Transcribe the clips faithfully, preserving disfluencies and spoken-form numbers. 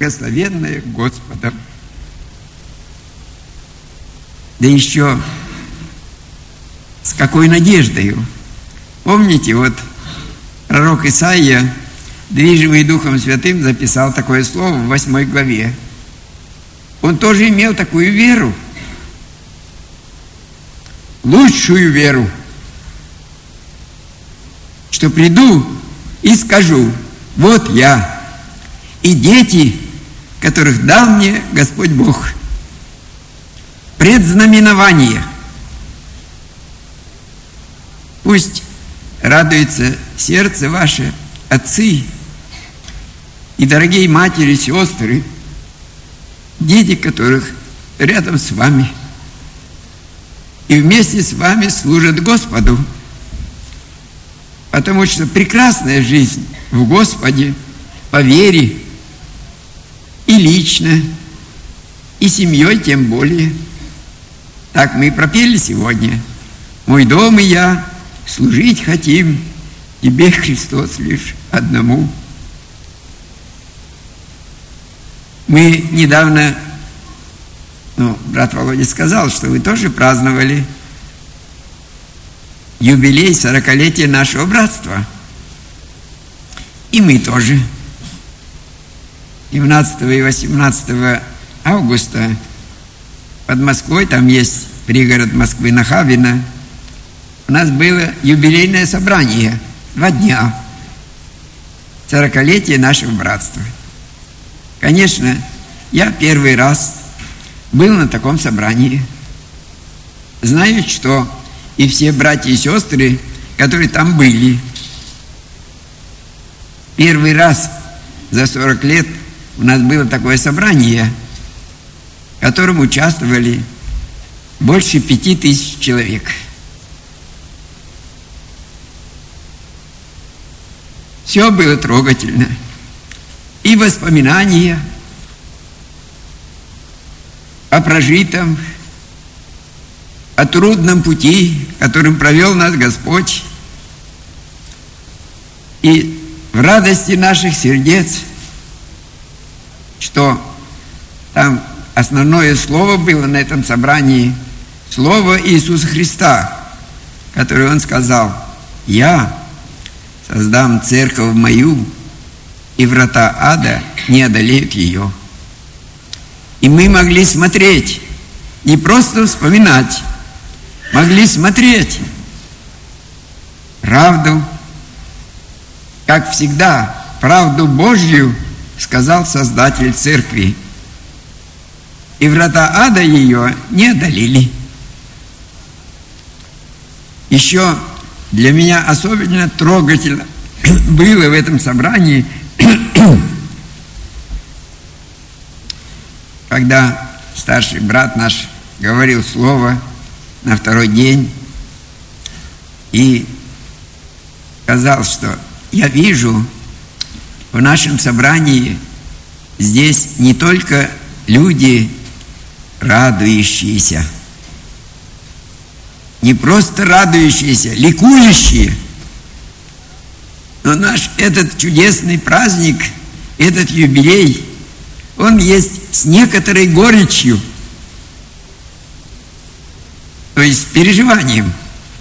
благословенное Господом. Да еще с какой надеждою. Помните, вот пророк Исаия, движимый Духом Святым, записал такое слово в восьмой главе. Он тоже имел такую веру, лучшую веру, что приду и скажу: вот я и дети, которых дал мне Господь Бог. Предзнаменование. Пусть радуется сердце ваше, отцы и дорогие матери, сестры, дети, которых рядом с вами и вместе с вами служат Господу, потому что прекрасная жизнь в Господе по вере и лично, и семьей тем более. Так мы и пропели сегодня: «Мой дом и я служить хотим Тебе, Христос, лишь одному». Мы недавно, ну, брат Володя сказал, что вы тоже праздновали юбилей сорокалетия нашего братства. И мы тоже. семнадцатого и восемнадцатого августа под Москвой, там есть пригород Москвы, Нахабино, у нас было юбилейное собрание, два дня, сорокалетие нашего братства. Конечно, я первый раз был на таком собрании. Знаю, что и все братья и сестры, которые там были. Первый раз за сорок лет у нас было такое собрание, в котором участвовали больше пяти тысяч человек. Все было трогательно. И воспоминания о прожитом, о трудном пути, которым провел нас Господь, и в радости наших сердец, что там основное слово было на этом собрании, слово Иисуса Христа, которое Он сказал: «Я создам церковь мою, и врата ада не одолеют ее». И мы могли смотреть, не просто вспоминать, могли смотреть правду, как всегда, правду Божью сказал Создатель Церкви. И врата ада ее не одолели. Еще для меня особенно трогательно было в этом собрании, когда старший брат наш говорил слово на второй день и сказал, что я вижу в нашем собрании здесь не только люди радующиеся, не просто радующиеся, ликующие, но наш этот чудесный праздник, этот юбилей, он есть с некоторой горечью, то есть с переживанием.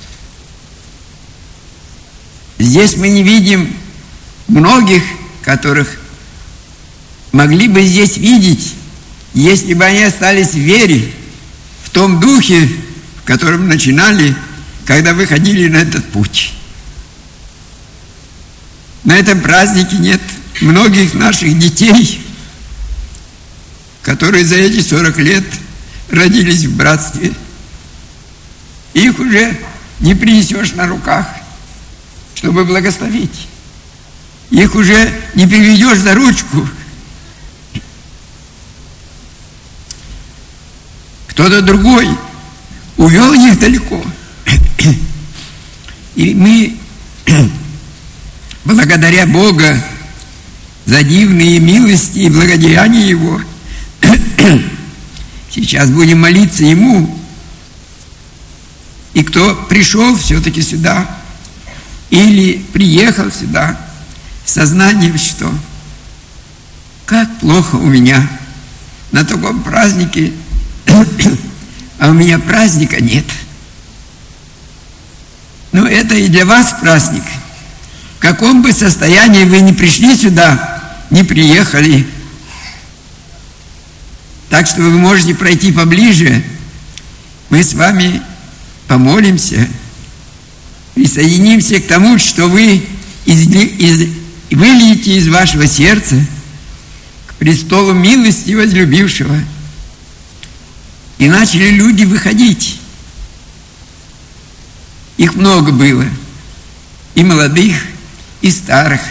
Здесь мы не видим многих, которых могли бы здесь видеть, если бы они остались в вере, в том духе, в котором начинали, когда выходили на этот путь. На этом празднике нет многих наших детей, которые за эти сорок лет родились в братстве. Их уже не принесешь на руках, чтобы благословить. Их уже не приведешь за ручку. Кто-то другой увел их далеко. И мы, благодаря Бога за дивные милости и благодеяния Его, сейчас будем молиться Ему. И кто пришел все-таки сюда или приехал сюда с сознанием, что как плохо у меня на таком празднике, а у меня праздника нет. Но это и для вас праздник. В каком бы состоянии вы ни пришли сюда, не приехали. Так что вы можете пройти поближе. Мы с вами помолимся, присоединимся к тому, что вы из, из, выльете из вашего сердца к престолу милости возлюбившего. И начали люди выходить. Их много было. И молодых, и старых,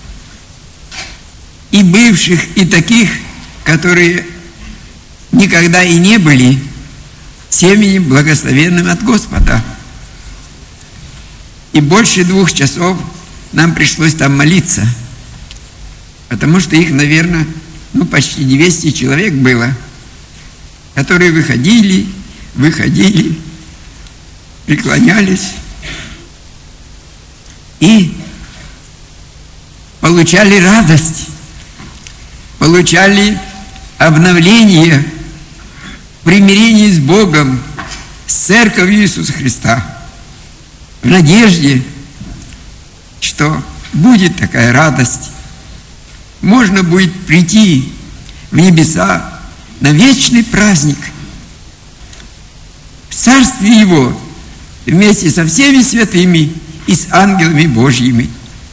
и бывших, и таких, которые никогда и не были семенем благословенным от Господа. И больше двух часов нам пришлось там молиться, потому что их, наверное, ну, почти двести человек было, которые выходили, выходили, преклонялись и получали радость, получали обновление, примирение с Богом, с Церковью Иисуса Христа, в надежде, что будет такая радость. Можно будет прийти в небеса на вечный праздник, в Царстве Его, вместе со всеми святыми и с ангелами Божьими.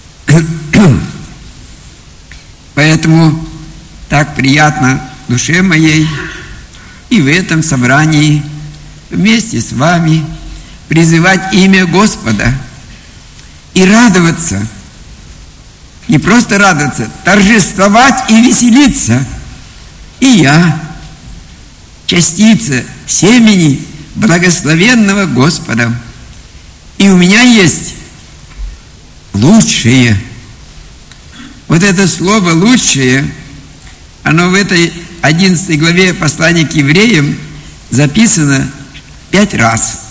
Поэтому так приятно душе моей и в этом собрании вместе с вами призывать имя Господа и радоваться, не просто радоваться, торжествовать и веселиться. И я, частица семени благословенного Господом, и у меня есть лучшее. Вот это слово «лучшее», оно в этой одиннадцатой главе послания к евреям записано пять раз.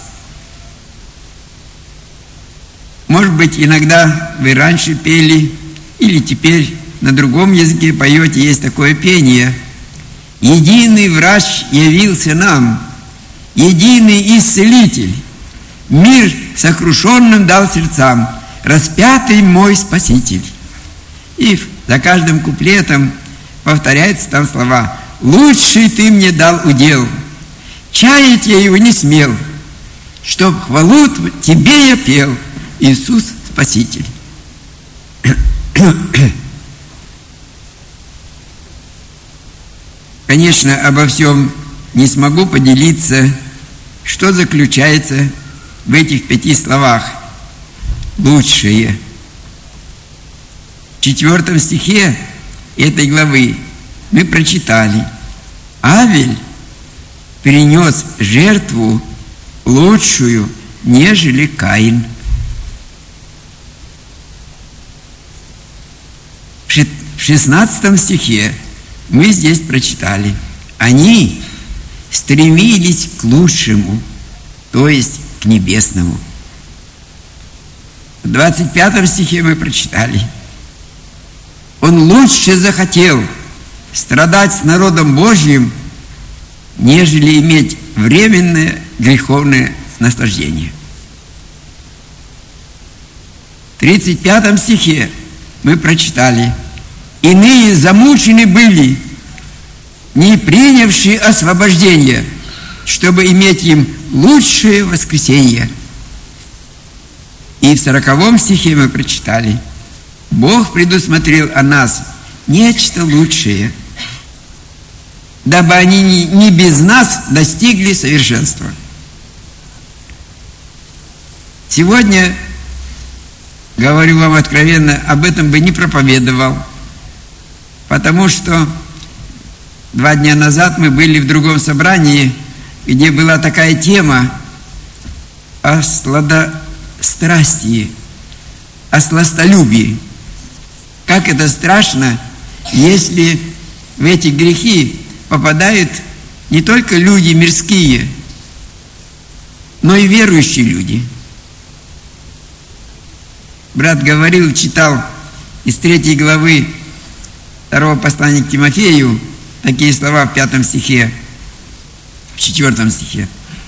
Может быть, иногда вы раньше пели, или теперь на другом языке поете, есть такое пение. «Единый врач явился нам, единый исцелитель, мир сокрушенным дал сердцам, распятый мой Спаситель». И за каждым куплетом повторяются там слова: «Лучший ты мне дал удел, чаять я его не смел, чтоб хвалу тебе я пел, Иисус Спаситель». Конечно, обо всем не смогу поделиться, что заключается в этих пяти словах. Лучшее. В четвертом стихе этой главы мы прочитали: Авель принес жертву лучшую, нежели Каин. В шестнадцатом стихе мы здесь прочитали: они стремились к лучшему, то есть к небесному. В двадцать пятом стихе мы прочитали: он лучше захотел страдать с народом Божьим, нежели иметь временное греховное наслаждение. В тридцать пятом стихе мы прочитали: иные замучены были, не принявшие освобождения, чтобы иметь им лучшее воскресенье. И в сороковом стихе мы прочитали: Бог предусмотрел о нас нечто лучшее, дабы они не без нас достигли совершенства. Сегодня, говорю вам откровенно, об этом бы не проповедовал, потому что два дня назад мы были в другом собрании, где была такая тема о сладострастии, о сластолюбии. Как это страшно, если в эти грехи попадают не только люди мирские, но и верующие люди. Брат говорил, читал из третьей главы второго послания к Тимофею такие слова в пятом стихе, в четвертом стихе.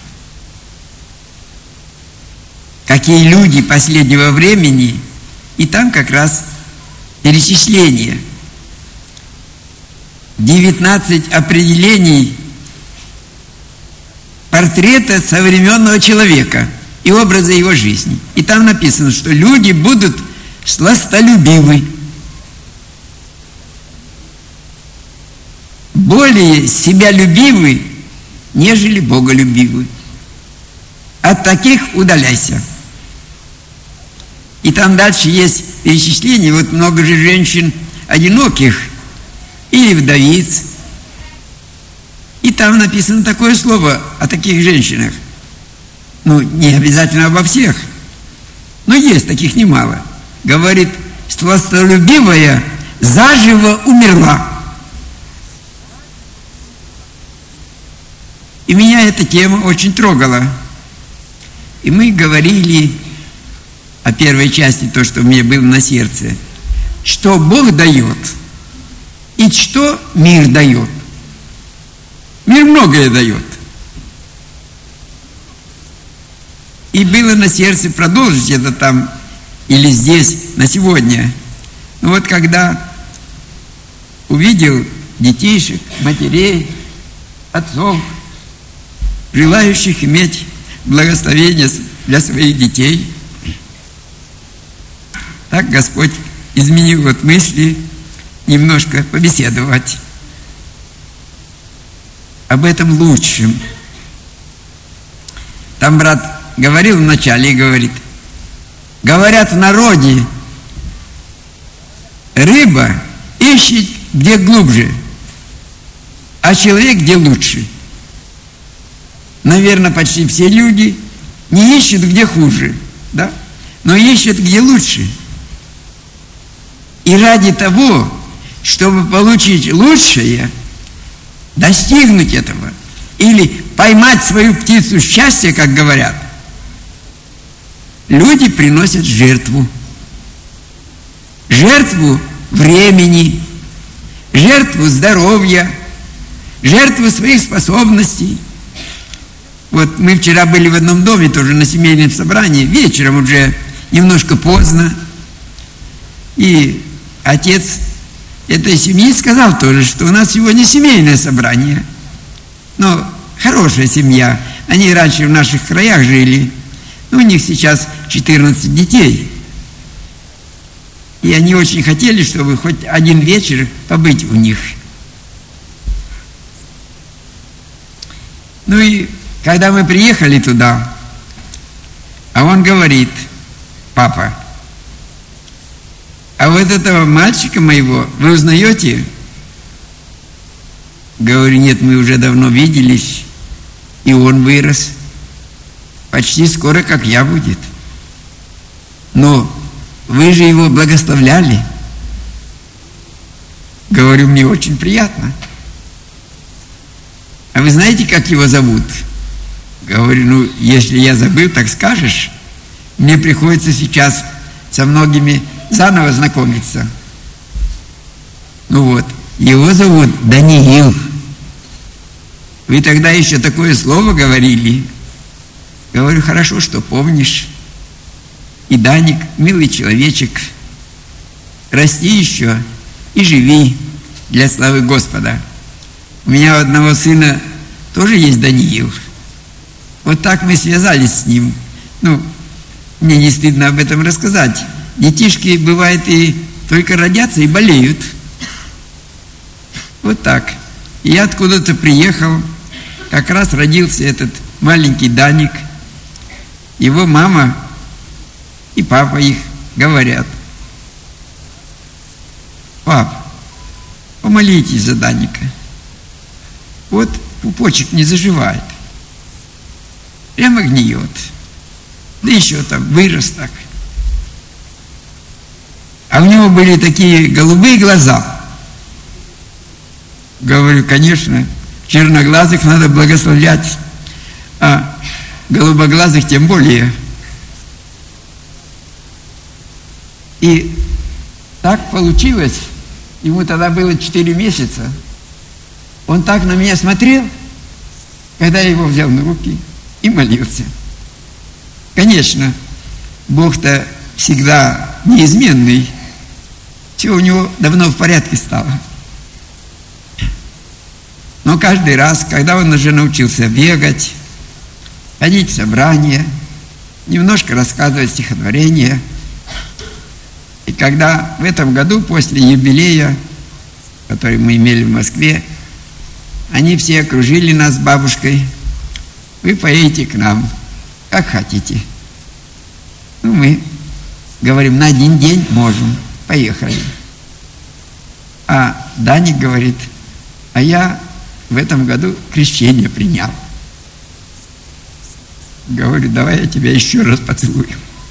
Какие люди последнего времени, и там как раз перечисление. девятнадцать определений портрета современного человека и образа его жизни. И там написано, что люди будут сластолюбивы, более себялюбивы, нежели боголюбивы. От таких удаляйся. И там дальше есть перечисление, вот много же женщин одиноких или вдовиц. И там написано такое слово о таких женщинах. Ну, не обязательно обо всех, но есть таких немало. Говорит, сластолюбивая заживо умерла. И меня эта тема очень трогала. И мы говорили о первой части, то, что мне было на сердце, что Бог дает и что мир дает. Мир многое дает. И было на сердце продолжить это там или здесь на сегодня. Но вот когда увидел детишек, матерей, отцов, желающих иметь благословение для своих детей, так Господь изменил вот мысли немножко побеседовать об этом лучшем. Там брат говорил вначале и говорит, говорят в народе, рыба ищет где глубже, а человек где лучше. Наверное, почти все люди не ищут где хуже, да? Но ищут где лучше. И ради того, чтобы получить лучшее, достигнуть этого, или поймать свою птицу счастья, как говорят, люди приносят жертву. Жертву времени, жертву здоровья, жертву своих способностей. Вот мы вчера были в одном доме, тоже на семейном собрании, вечером уже немножко поздно. И отец этой семьи сказал тоже, что у нас сегодня семейное собрание. Но хорошая семья. Они раньше в наших краях жили. Но у них сейчас четырнадцать детей. И они очень хотели, чтобы хоть один вечер побыть у них. Ну и когда мы приехали туда, а он говорит, папа, а вот этого мальчика моего вы узнаете? Говорю, нет, мы уже давно виделись, и он вырос. Почти скоро, как я, будет. Но вы же его благословляли. Говорю, мне очень приятно. А вы знаете, как его зовут? Говорю, ну, если я забыл, так скажешь. Мне приходится сейчас со многими заново знакомиться. Ну вот, его зовут Даниил. Вы тогда еще такое слово говорили. Говорю, хорошо, что помнишь. И Даник, милый человечек, расти еще и живи для славы Господа. У меня у одного сына тоже есть Даниил. Вот так мы связались с ним. Ну, мне не стыдно об этом рассказать. Детишки, бывает, и только родятся и болеют. Вот так. И я откуда-то приехал, как раз родился этот маленький Даник. Его мама и папа их говорят: пап, помолитесь за Даника. Вот пупочек не заживает. Прямо гниет. Да еще там вырос так. А у него были такие голубые глаза. Говорю, конечно, черноглазых надо благословлять, а голубоглазых тем более. И так получилось, ему тогда было четыре месяца, он так на меня смотрел, когда я его взял на руки и молился. Конечно, Бог-то всегда неизменный, все у него давно в порядке стало. Но каждый раз, когда он уже научился бегать, ходить в собрания, немножко рассказывать стихотворения, и когда в этом году, после юбилея, который мы имели в Москве, они все окружили нас с бабушкой: вы поедете к нам, как хотите. Ну, мы говорим, на один день можем, поехали. А Даник говорит, а я в этом году крещение принял. Говорю, давай я тебя еще раз поцелую.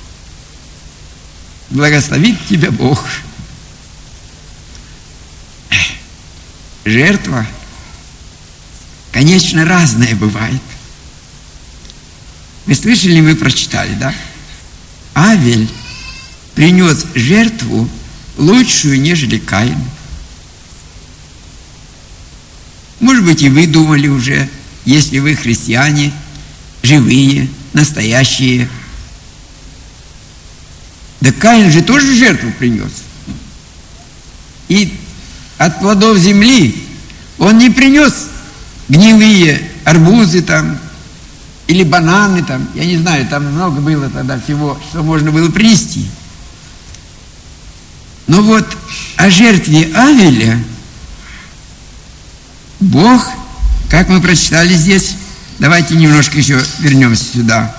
Благословит тебя Бог. Жертва, конечно, разная бывает. Вы слышали, мы прочитали, да? Авель принес жертву лучшую, нежели Каин. Может быть, и вы думали уже, если вы христиане, живые, настоящие. Да Каин же тоже жертву принес. И от плодов земли он не принес гнилые арбузы там, или бананы там, я не знаю, там много было тогда всего, что можно было принести. Но вот о жертве Авеля Бог, как мы прочитали здесь, давайте немножко еще вернемся сюда.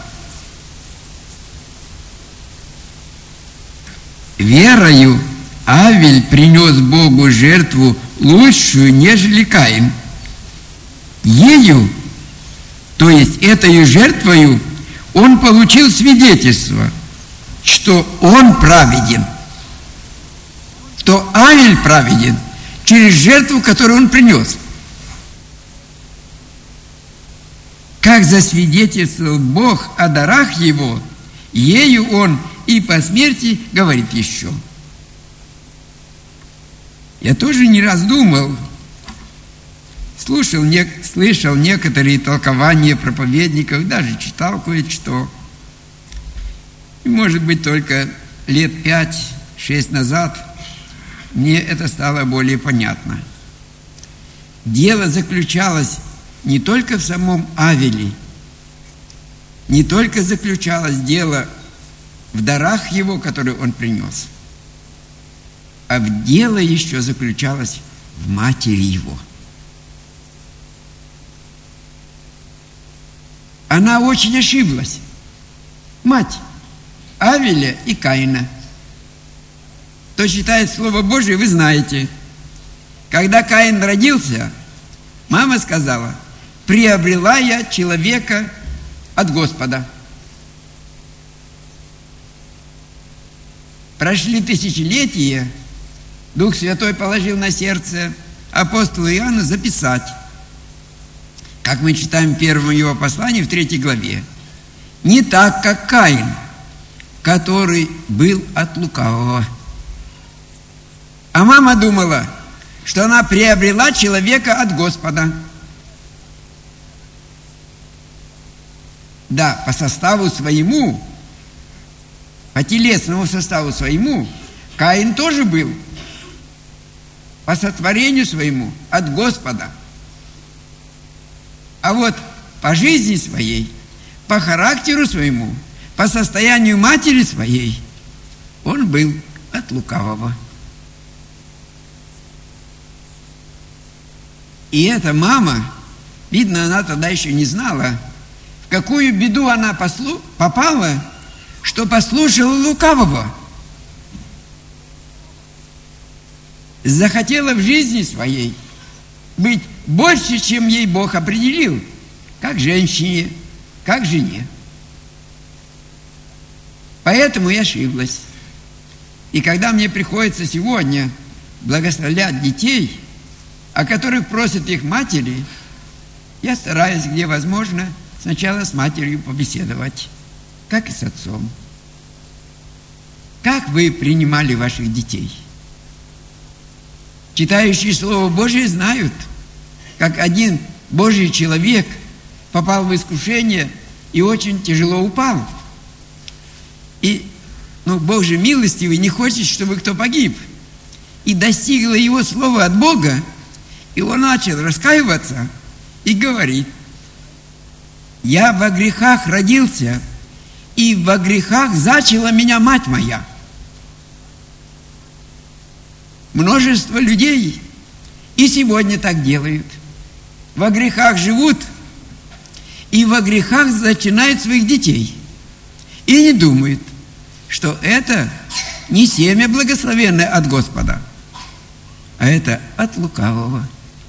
Верою Авель принес Богу жертву лучшую, нежели Каин. Ею, то есть этой жертвою, он получил свидетельство, что он праведен, что Авель праведен через жертву, которую он принес. Как засвидетельствовал Бог о дарах его, ею он и по смерти говорит еще. Я тоже не раз думал, слушал, не, слышал некоторые толкования проповедников, даже читал кое-что. И, может быть, только лет пять-шесть назад мне это стало более понятно. Дело заключалось не только в самом Авеле, не только заключалось дело в дарах его, которые он принес, а в дело еще заключалось в матери его. Она очень ошиблась. Мать Авеля и Каина. Кто читает Слово Божие, вы знаете. Когда Каин родился, мама сказала: приобрела я человека от Господа. Прошли тысячелетия, Дух Святой положил на сердце апостола Иоанна записать, как мы читаем в первом его послании в третьей главе, не так, как Каин, который был от лукавого. А мама думала, что она приобрела человека от Господа. Да, по составу своему, по телесному составу своему, Каин тоже был по сотворению своему от Господа. А вот по жизни своей, по характеру своему, по состоянию матери своей, он был от лукавого. И эта мама, видно, она тогда еще не знала, в какую беду она послу- попала, что послушала лукавого. Захотела в жизни своей быть больше, чем ей Бог определил, как женщине, как жене. Поэтому я ошиблась. И когда мне приходится сегодня благословлять детей, о которых просят их матери, я стараюсь, где возможно, сначала с матерью побеседовать, как и с отцом. Как вы принимали ваших детей? читающие Слово Божие, знают, как один Божий человек попал в искушение и очень тяжело упал. И, ну, Бог же милостивый, не хочет, чтобы кто погиб. И достигло его слово от Бога, и он начал раскаиваться и говорит: «Я во грехах родился, и во грехах зачала меня мать моя». Множество людей и сегодня так делают. Во грехах живут, и во грехах зачинают своих детей. И не думают, что это не семя благословенное от Господа, а это от лукавого.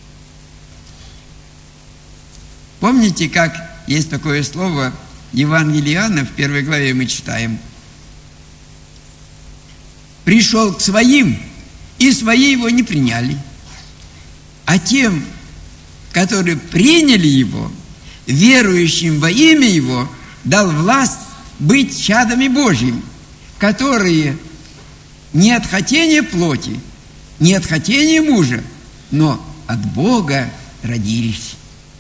Помните, как есть такое слово Евангелие Иоанна, в первой главе мы читаем: «Пришел к своим, и свои его не приняли, а тем, которые приняли его, верующим во имя его, дал власть быть чадами Божьими, которые не от хотения плоти, не от хотения мужа, но от Бога родились».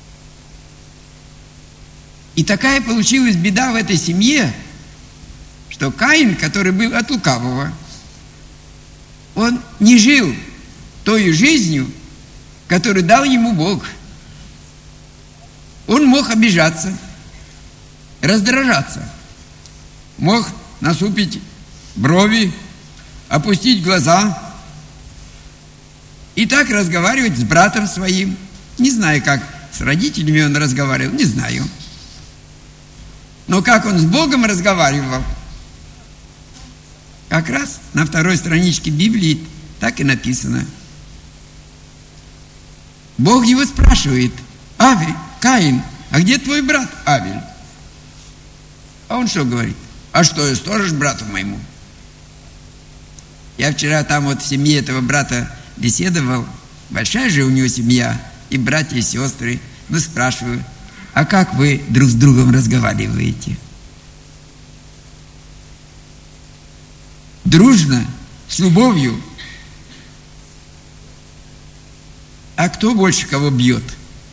И такая получилась беда в этой семье, что Каин, который был от лукавого, он не жил той жизнью, которую дал ему Бог. Он мог обижаться, раздражаться, мог насупить брови, опустить глаза и так разговаривать с братом своим. Не знаю, как с родителями он разговаривал, не знаю. Но как он с Богом разговаривал, как раз на второй страничке Библии так и написано. Бог его спрашивает: «Авель, Каин, а где твой брат Авель?» А он что говорит? «А что, я сторож брату моему?» Я вчера там вот в семье этого брата беседовал. Большая же у него семья, и братья, и сестры. Ну, спрашиваю: «А как вы друг с другом разговариваете?» Дружно, с любовью. А кто больше кого бьет?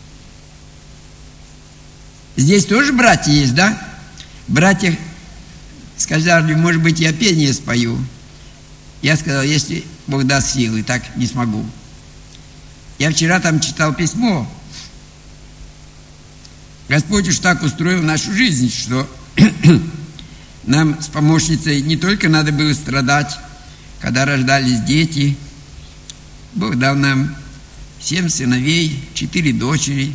Здесь тоже братья есть, да? Братья сказали: может быть, я пение спою. Я сказал: если Бог даст силы, так не смогу. Я вчера там читал письмо. Господь уж так устроил нашу жизнь, что нам с помощницей не только надо было страдать, когда рождались дети. Бог дал нам семь сыновей, четыре дочери.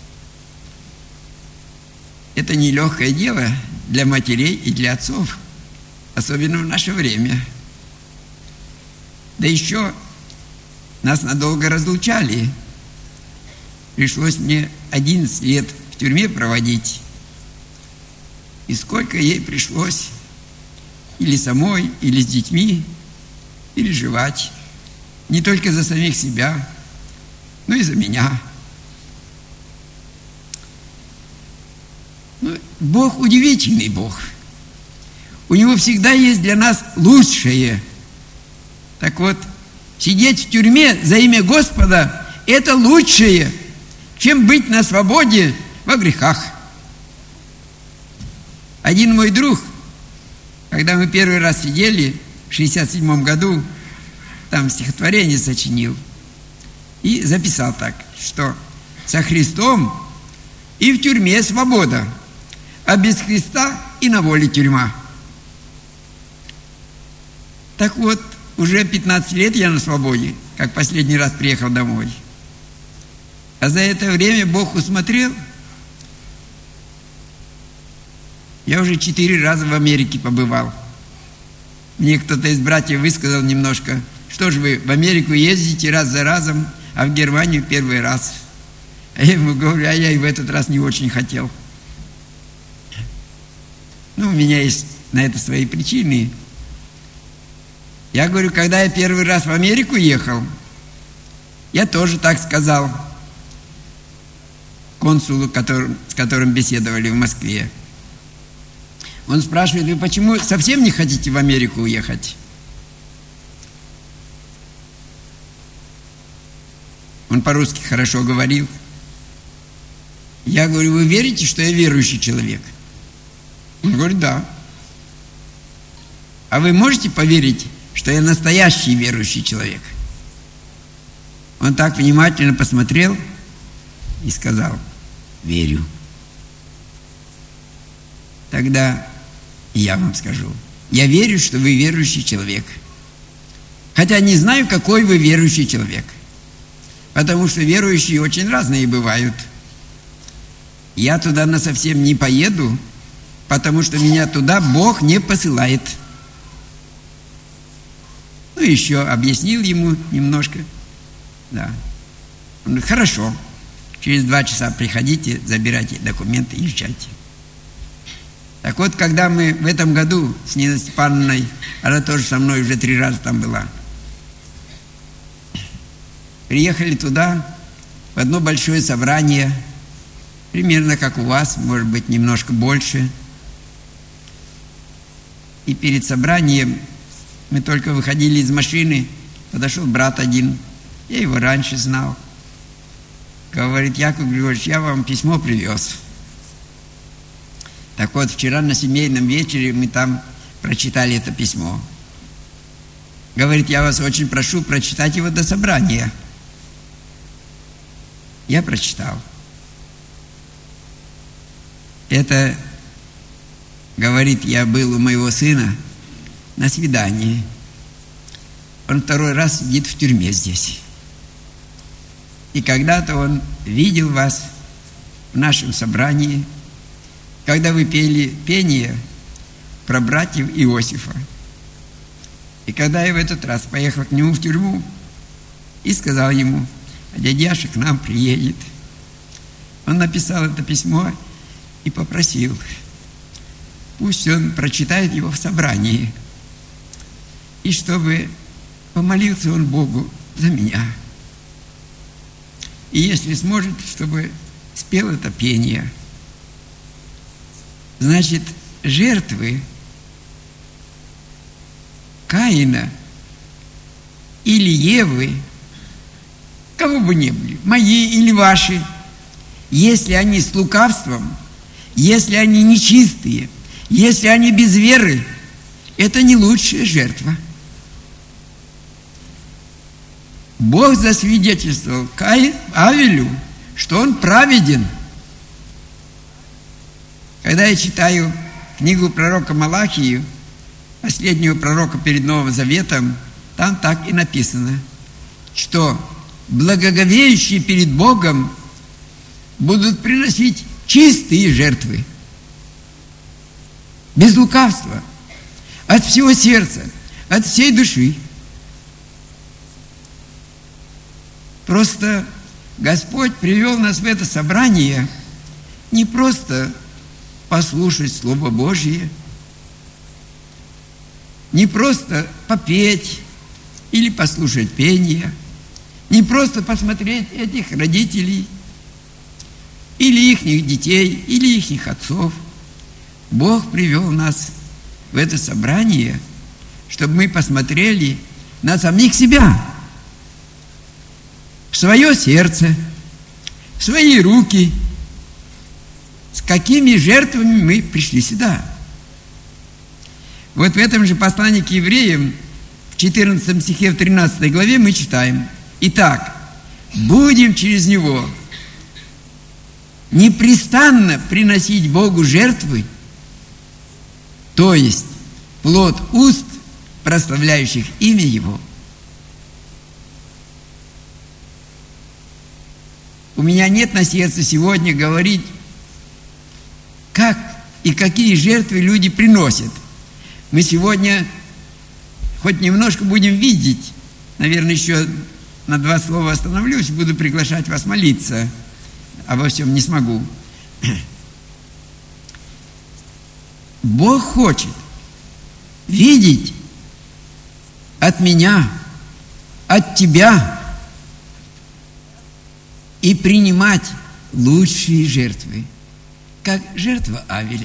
Это нелегкое дело для матерей и для отцов, особенно в наше время. Да еще нас надолго разлучали. Пришлось мне одиннадцать лет в тюрьме проводить. И сколько ей пришлось или самой, или с детьми переживать. Не только за самих себя, но и за меня. Ну, Бог удивительный Бог. У Него всегда есть для нас лучшее. Так вот, сидеть в тюрьме за имя Господа – это лучшее, чем быть на свободе во грехах. Один мой друг, когда мы первый раз сидели в шестьдесят седьмом году, там стихотворение сочинил и записал так, что со Христом и в тюрьме свобода, а без Христа и на воле тюрьма. Так вот, уже пятнадцать лет я на свободе, как последний раз приехал домой. А за это время Бог усмотрел. Я уже четыре раза в Америке побывал. Мне кто-то из братьев высказал немножко: что же вы в Америку ездите раз за разом, а в Германию первый раз. А я ему говорю: а я и в этот раз не очень хотел. Ну, у меня есть на это свои причины. Я говорю, когда я первый раз в Америку ехал, я тоже так сказал консулу, который, с которым беседовали в Москве. Он спрашивает: вы почему совсем не хотите в Америку уехать? Он по-русски хорошо говорил. Я говорю: вы верите, что я верующий человек? Он говорит: да. А вы можете поверить, что я настоящий верующий человек? Он так внимательно посмотрел и сказал: верю. Тогда я вам скажу: я верю, что вы верующий человек. Хотя не знаю, какой вы верующий человек. Потому что верующие очень разные бывают. Я туда насовсем не поеду, потому что меня туда Бог не посылает. Ну, еще объяснил ему немножко. Да. Он говорит: хорошо, через два часа приходите, забирайте документы, езжайте. Так вот, когда мы в этом году с Ниной Степановной, она тоже со мной уже три раза там была, приехали туда, в одно большое собрание, примерно как у вас, может быть, немножко больше. И перед собранием мы только выходили из машины, подошел брат один, я его раньше знал. Говорит: Яков Григорьевич, я вам письмо привез. Так вот, вчера на семейном вечере мы там прочитали это письмо. Говорит: я вас очень прошу прочитать его до собрания. Я прочитал. Это, говорит, я был у моего сына на свидании. Он второй раз сидит в тюрьме здесь. И когда-то он видел вас в нашем собрании, когда вы пели пение про братьев Иосифа. И когда я в этот раз поехал к нему в тюрьму и сказал ему: а дядяша к нам приедет, он написал это письмо и попросил, пусть он прочитает его в собрании, и чтобы помолился он Богу за меня. И если сможет, чтобы спел это пение. Значит, жертвы Каина или Евы, кого бы ни были, мои или ваши, если они с лукавством, если они нечистые, если они без веры, это не лучшая жертва. Бог засвидетельствовал Каину, Авелю, что он праведен. Когда я читаю книгу пророка Малахию, последнего пророка перед Новым Заветом, там так и написано, что благоговеющие перед Богом будут приносить чистые жертвы, без лукавства, от всего сердца, от всей души. Просто Господь привел нас в это собрание не просто послушать Слово Божье, не просто попеть или послушать пение, не просто посмотреть этих родителей, или ихних детей, или ихних отцов. Бог привел нас в это собрание, чтобы мы посмотрели на самих себя, в свое сердце, в свои руки, с какими жертвами мы пришли сюда. Вот в этом же послании к евреям, в четырнадцатом стихе, в тринадцатой главе мы читаем: «Итак, будем через Него непрестанно приносить Богу жертвы, то есть плод уст, прославляющих имя Его». У меня нет на сердце сегодня говорить, как и какие жертвы люди приносят. Мы сегодня хоть немножко будем видеть, наверное, еще на два слова остановлюсь, буду приглашать вас молиться, обо всем не смогу. Бог хочет видеть от меня, от тебя и принимать лучшие жертвы, как жертва Авеля.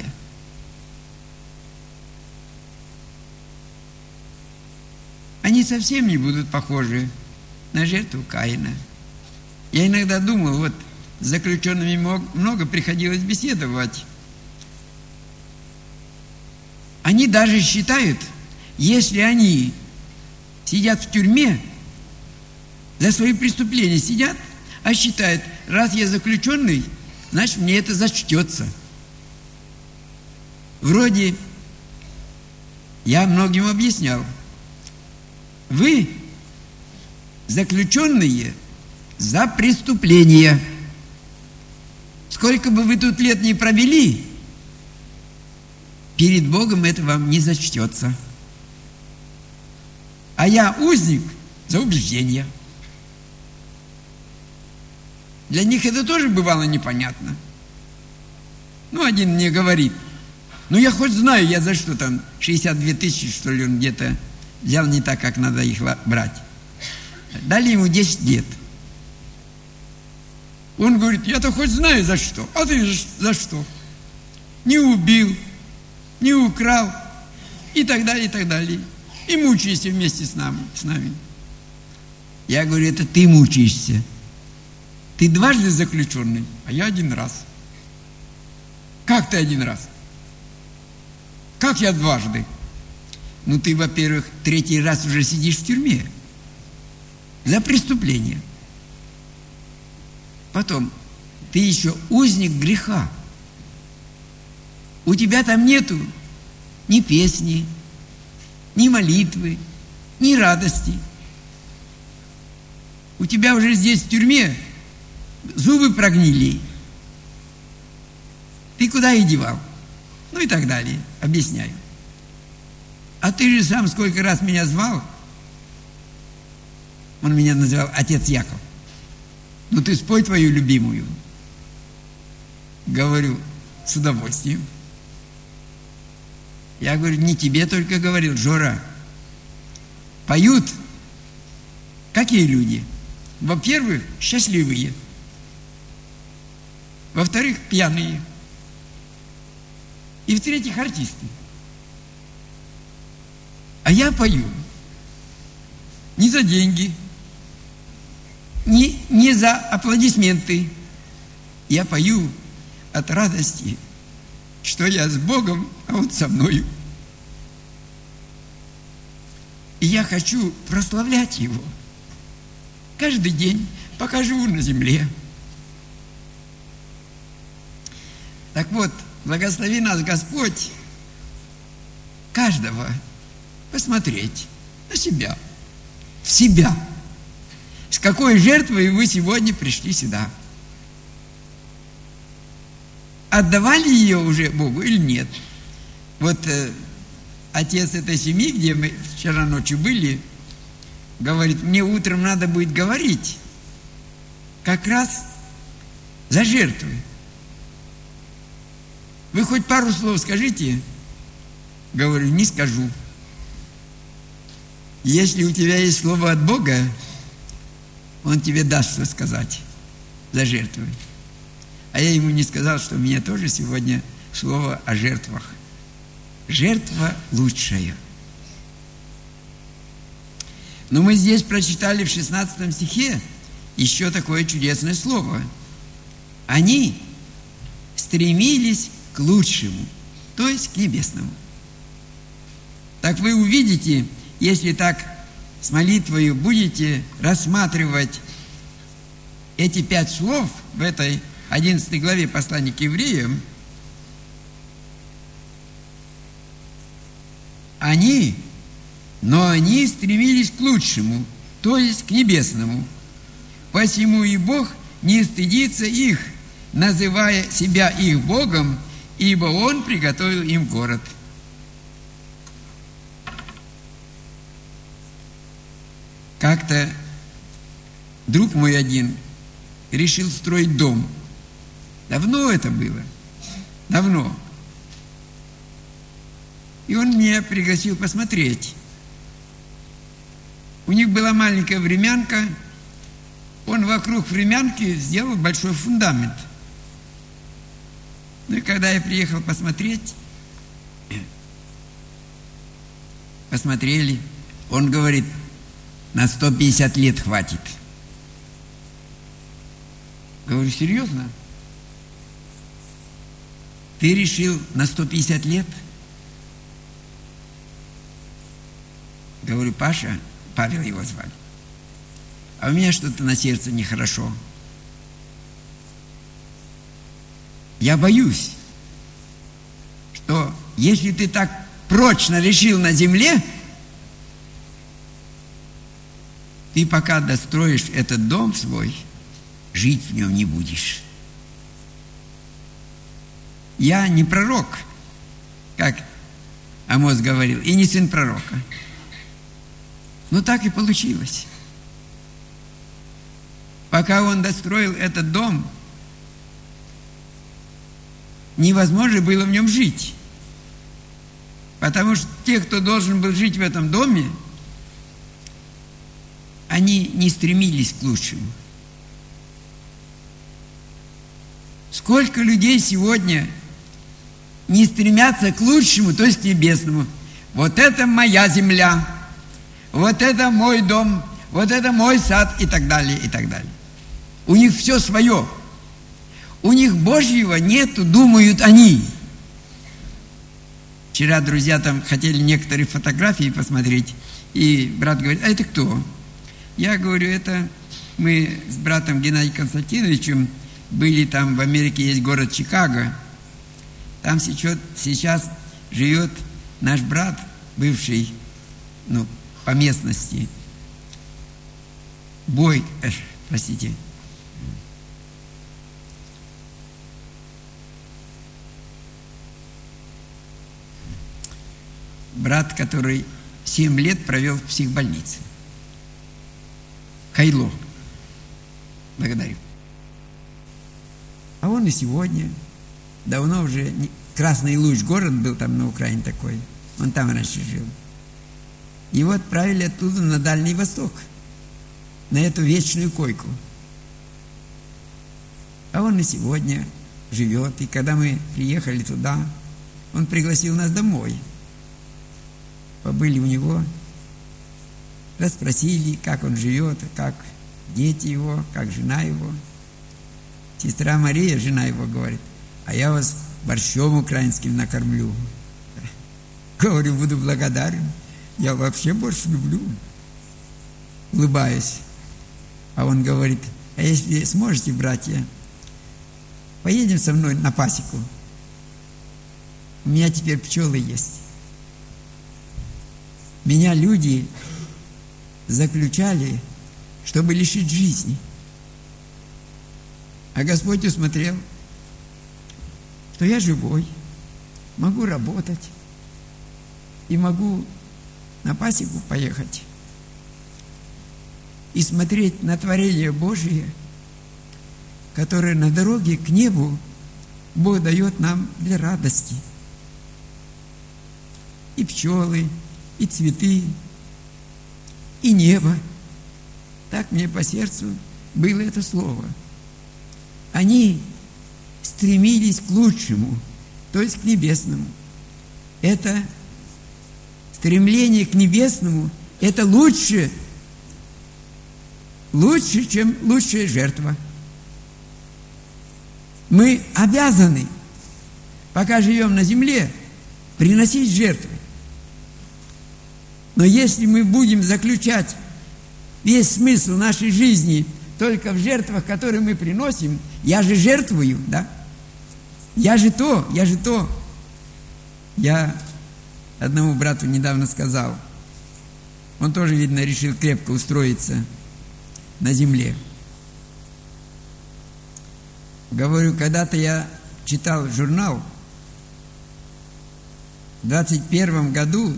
Они совсем не будут похожи на жертву Каина. Я иногда думал, вот с заключенными много приходилось беседовать. Они даже считают, если они сидят в тюрьме, за свои преступления сидят, а считают, раз я заключенный, значит, мне это зачтется. Вроде я многим объяснял, вы заключенные за преступления. Сколько бы вы тут лет не провели, перед Богом это вам не зачтется. А я узник за убеждение. Для них это тоже бывало непонятно. Ну, один мне говорит, ну, я хоть знаю, я за что там шестьдесят две тысячи, что ли, он где-то взял не так, как надо их брать. Дали ему десять лет. Он говорит, я-то хоть знаю за что. А ты за что? Не убил, не украл, и так далее, и так далее. И мучаешься вместе с нами. С нами. Я говорю, это ты мучаешься. Ты дважды заключенный, а я один раз. Как ты один раз? Как я дважды? Ну, ты, во-первых, третий раз уже сидишь в тюрьме за преступление. Потом, ты еще узник греха. У тебя там нету ни песни, ни молитвы, ни радости. У тебя уже здесь в тюрьме зубы прогнили. Ты куда их девал? Ну и так далее. Объясняю. А ты же сам сколько раз меня звал. Он меня называл отец Яков. Ну ты спой твою любимую. Говорю, с удовольствием. Я говорю, не тебе только говорил, Жора. Поют. Какие люди? Во-первых, счастливые. Во-вторых, пьяные. И в-третьих, артисты. А я пою не за деньги, не, не за аплодисменты. Я пою от радости, что я с Богом, а Он со мною. И я хочу прославлять Его каждый день, пока живу на земле. Так вот, благослови нас Господь, каждого, посмотреть на себя, в себя. С какой жертвой вы сегодня пришли сюда? Отдавали ее уже Богу или нет? Вот э, отец этой семьи, где мы вчера ночью были, говорит, мне утром надо будет говорить как раз за жертвы. Вы хоть пару слов скажите? Говорю, не скажу. Если у тебя есть слово от Бога, Он тебе даст что сказать за жертвы. А я ему не сказал, что у меня тоже сегодня слово о жертвах. Жертва лучшая. Но мы здесь прочитали в шестнадцатом стихе еще такое чудесное слово. Они стремились к лучшему, то есть к небесному. Так вы увидите, если так с молитвою будете рассматривать эти пять слов в этой одиннадцатой главе послания к евреям, они, но они стремились к лучшему, то есть к небесному. Посему и Бог не стыдится их, называя себя их Богом, ибо Он приготовил им город. Как-то друг мой один решил строить дом. Давно это было. Давно. И он меня пригласил посмотреть. У них была маленькая времянка. Он вокруг времянки сделал большой фундамент. Ну и когда я приехал посмотреть, посмотрели, он говорит, на сто пятьдесят лет хватит. Говорю, серьезно? Ты решил на сто пятьдесят лет? Говорю, Паша, Павел его звали, а у меня что-то на сердце нехорошо. Я боюсь, что если ты так прочно решил на земле, ты пока достроишь этот дом свой, жить в нем не будешь. Я не пророк, как Амос говорил, и не сын пророка. Но так и получилось. Пока он достроил этот дом, невозможно было в нем жить. Потому что те, кто должен был жить в этом доме, они не стремились к лучшему. Сколько людей сегодня не стремятся к лучшему, то есть к небесному. Вот это моя земля, вот это мой дом, вот это мой сад и так далее, и так далее. У них все свое. У них Божьего нету, думают они. Вчера друзья там хотели некоторые фотографии посмотреть, и брат говорит, а это кто? Я говорю, это мы с братом Геннадием Константиновичем были там, в Америке есть город Чикаго. Там сейчас, сейчас живет наш брат, бывший, ну, по местности, Бой, э, простите, брат, который семь лет провел в психбольнице. Хайло. Благодарю. А он и сегодня, давно уже, Красный Луч город был там на Украине такой, он там раньше жил. Его отправили оттуда на Дальний Восток, на эту вечную койку. А он и сегодня живет. И когда мы приехали туда, он пригласил нас домой. Побыли у него, расспросили, как он живет, как дети его, как жена его. Сестра Мария, жена его, говорит, а я вас борщом украинским накормлю. Говорю, буду благодарен. Я вообще борщ люблю. Улыбаюсь. А он говорит, а если сможете, братья, поедем со мной на пасеку. У меня теперь пчелы есть. Меня люди заключали, чтобы лишить жизни. А Господь усмотрел, что я живой, могу работать и могу на пасеку поехать и смотреть на творение Божие, которое на дороге к небу Бог дает нам для радости. И пчелы, и цветы, и небо. Так мне по сердцу было это слово. Они стремились к лучшему, то есть к небесному. Это стремление к небесному, это лучше, лучше, чем лучшая жертва. Мы обязаны, пока живем на земле, приносить жертвы. Но если мы будем заключать весь смысл нашей жизни только в жертвах, которые мы приносим, я же жертвую, да? Я же то, я же то. Я одному брату недавно сказал, он тоже, видно, решил крепко устроиться на земле. Говорю, когда-то я читал журнал, в двадцать первом году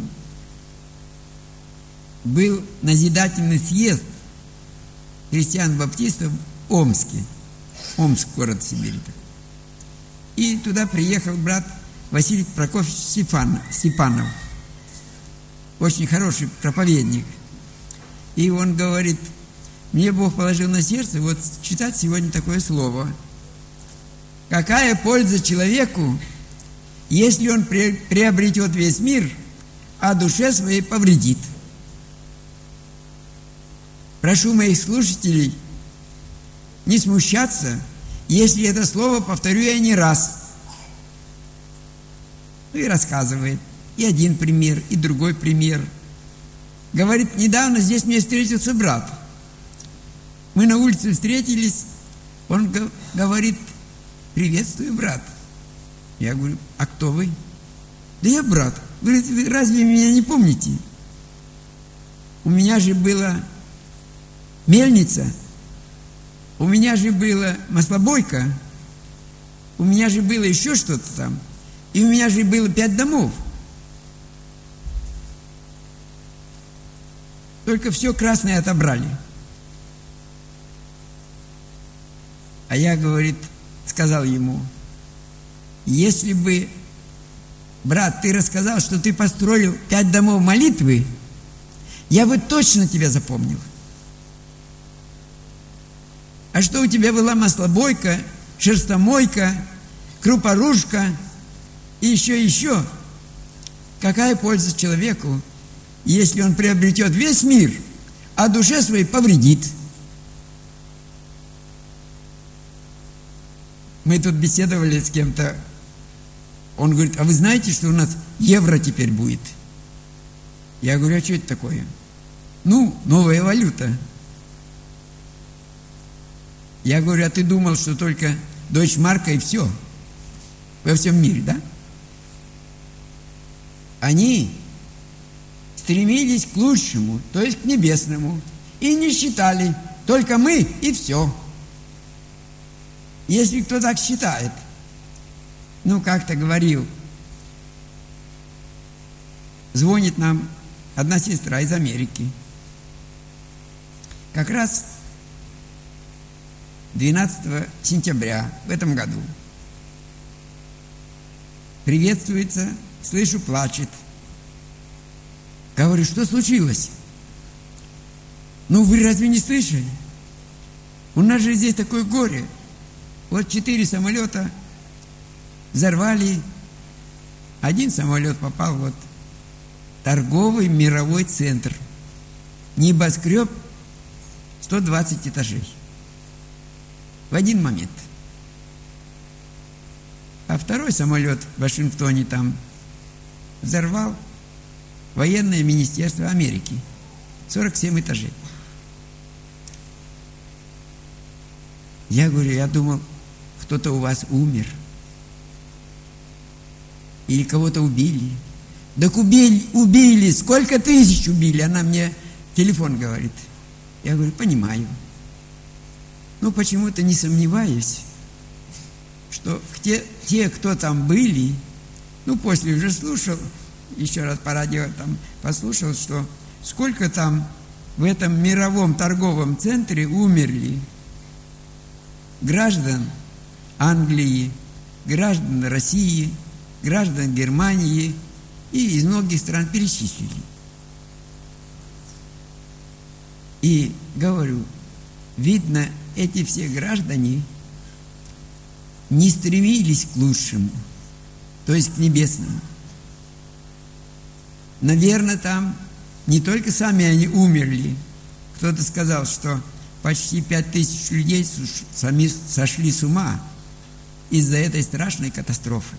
был назидательный съезд христиан-баптистов в Омске. Омск, город Сибири. И туда приехал брат Василий Прокофьевич Степанов. Очень хороший проповедник. И он говорит, мне Бог положил на сердце вот читать сегодня такое слово. Какая польза человеку, если он приобретет весь мир, а душе своей повредит? Прошу моих слушателей не смущаться если это слово повторю я не раз. Ну и рассказывает. И один пример, и другой пример. Говорит, недавно здесь мне встретился брат. Мы на улице встретились. Он говорит, приветствую, брат. Я говорю, а кто вы? Да я брат. Говорит, вы разве меня не помните? У меня же была мельница, у меня же была маслобойка, у меня же было еще что-то там, и у меня же было пять домов. Только все красное отобрали. А я, говорит, сказал ему, если бы, брат, ты рассказал, что ты построил пять домов молитвы, я бы точно тебя запомнил. А что у тебя была маслобойка, шерстомойка, крупоружка и еще, еще? Какая польза человеку, если он приобретет весь мир, а душе своей повредит? Мы тут беседовали с кем-то. Он говорит, а вы знаете, что у нас евро теперь будет? Я говорю, а что это такое? Ну, новая валюта. Я говорю, а ты думал, что только дойчмарка и все? Во всем мире, да? Они стремились к лучшему, то есть к небесному. И не считали, только мы и все. Если кто так считает, ну, как-то говорил, звонит нам одна сестра из Америки. Как раз двенадцатого сентября в этом году. Приветствуется, слышу, плачет. Говорю, что случилось? Ну, вы разве не слышали? У нас же здесь такое горе. Вот четыре самолета взорвали. Один самолет попал вот в торговый мировой центр. Небоскреб сто двадцать этажей. В один момент. А второй самолет в Вашингтоне там взорвал военное министерство Америки. сорок семь этажей. Я говорю, я думал, кто-то у вас умер. Или кого-то убили. Так убили, убили, сколько тысяч убили? Она мне телефон говорит. Я говорю, понимаю. Но почему-то не сомневаюсь, что те, те, кто там были, ну, после уже слушал, еще раз по радио там послушал, что сколько там в этом мировом торговом центре умерли граждан Англии, граждан России, граждан Германии и из многих стран перечислили. И говорю, видно, эти все граждане не стремились к лучшему, то есть к небесному. Наверное, там не только сами они умерли. Кто-то сказал, что почти пять тысяч людей сами сошли с ума из-за этой страшной катастрофы.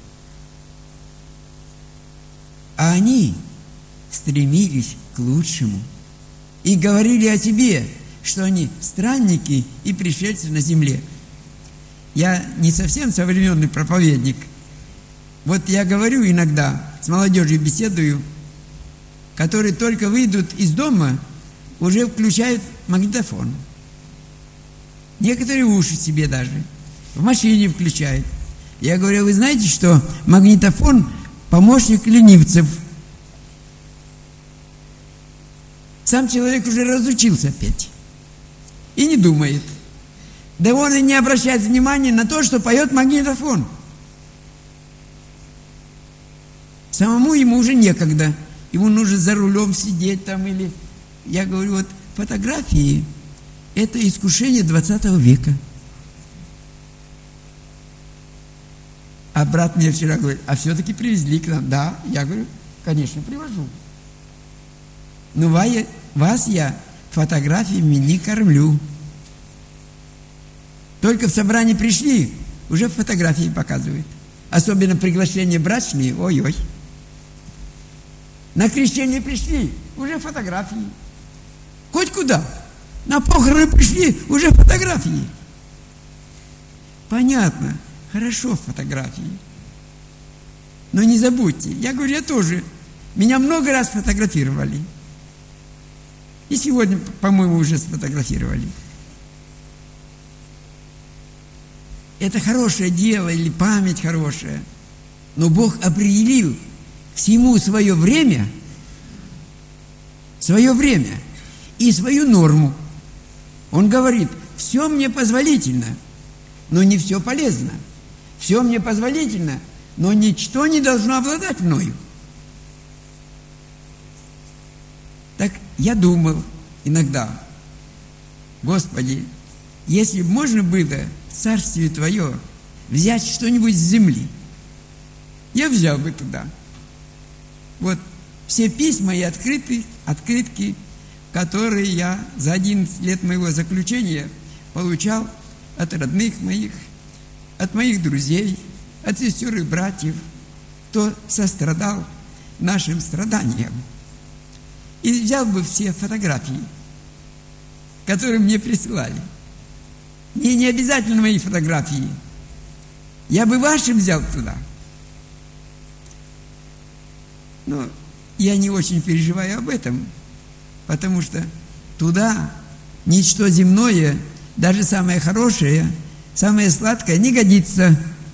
А они стремились к лучшему и говорили о себе, что они странники и пришельцы на земле. Я не совсем современный проповедник. Вот я говорю иногда, с молодежью беседую, которые только выйдут из дома, уже включают магнитофон. Некоторые уши себе даже в машине включают. Я говорю, вы знаете, что магнитофон – помощник ленивцев. Сам человек уже разучился петь и не думает. Да он и не обращает внимания на то, что поет магнитофон. Самому ему уже некогда. Ему нужно за рулем сидеть там или... Я говорю, вот фотографии – это искушение двадцатого века. А брат мне вчера говорит, а все-таки привезли к нам. Да, я говорю, конечно, привожу. Но вас я фотографиями не кормлю. Только в собрание пришли, уже фотографии показывают. Особенно приглашения брачные, ой-ой. На крещение пришли, уже фотографии. Хоть куда. На похороны пришли, уже фотографии. Понятно, хорошо фотографии. Но не забудьте, я говорю, я тоже. Меня много раз фотографировали. И сегодня, по-моему, уже сфотографировали. Это хорошее дело или память хорошая. Но Бог определил всему свое время, свое время и свою норму. Он говорит, все мне позволительно, но не все полезно. Все мне позволительно, но ничто не должно обладать мною. Так я думал иногда, Господи, если бы можно было в Царствие Твое взять что-нибудь с земли, я взял бы туда. Вот все письма и открытки, открытки, которые я за одиннадцать лет моего заключения получал от родных моих, от моих друзей, от сестер и братьев, кто сострадал нашим страданиям. И взял бы все фотографии, которые мне присылали. Мне не обязательно мои фотографии. Я бы ваши взял туда. Но я не очень переживаю об этом, потому что туда ничто земное, даже самое хорошее, самое сладкое не годится.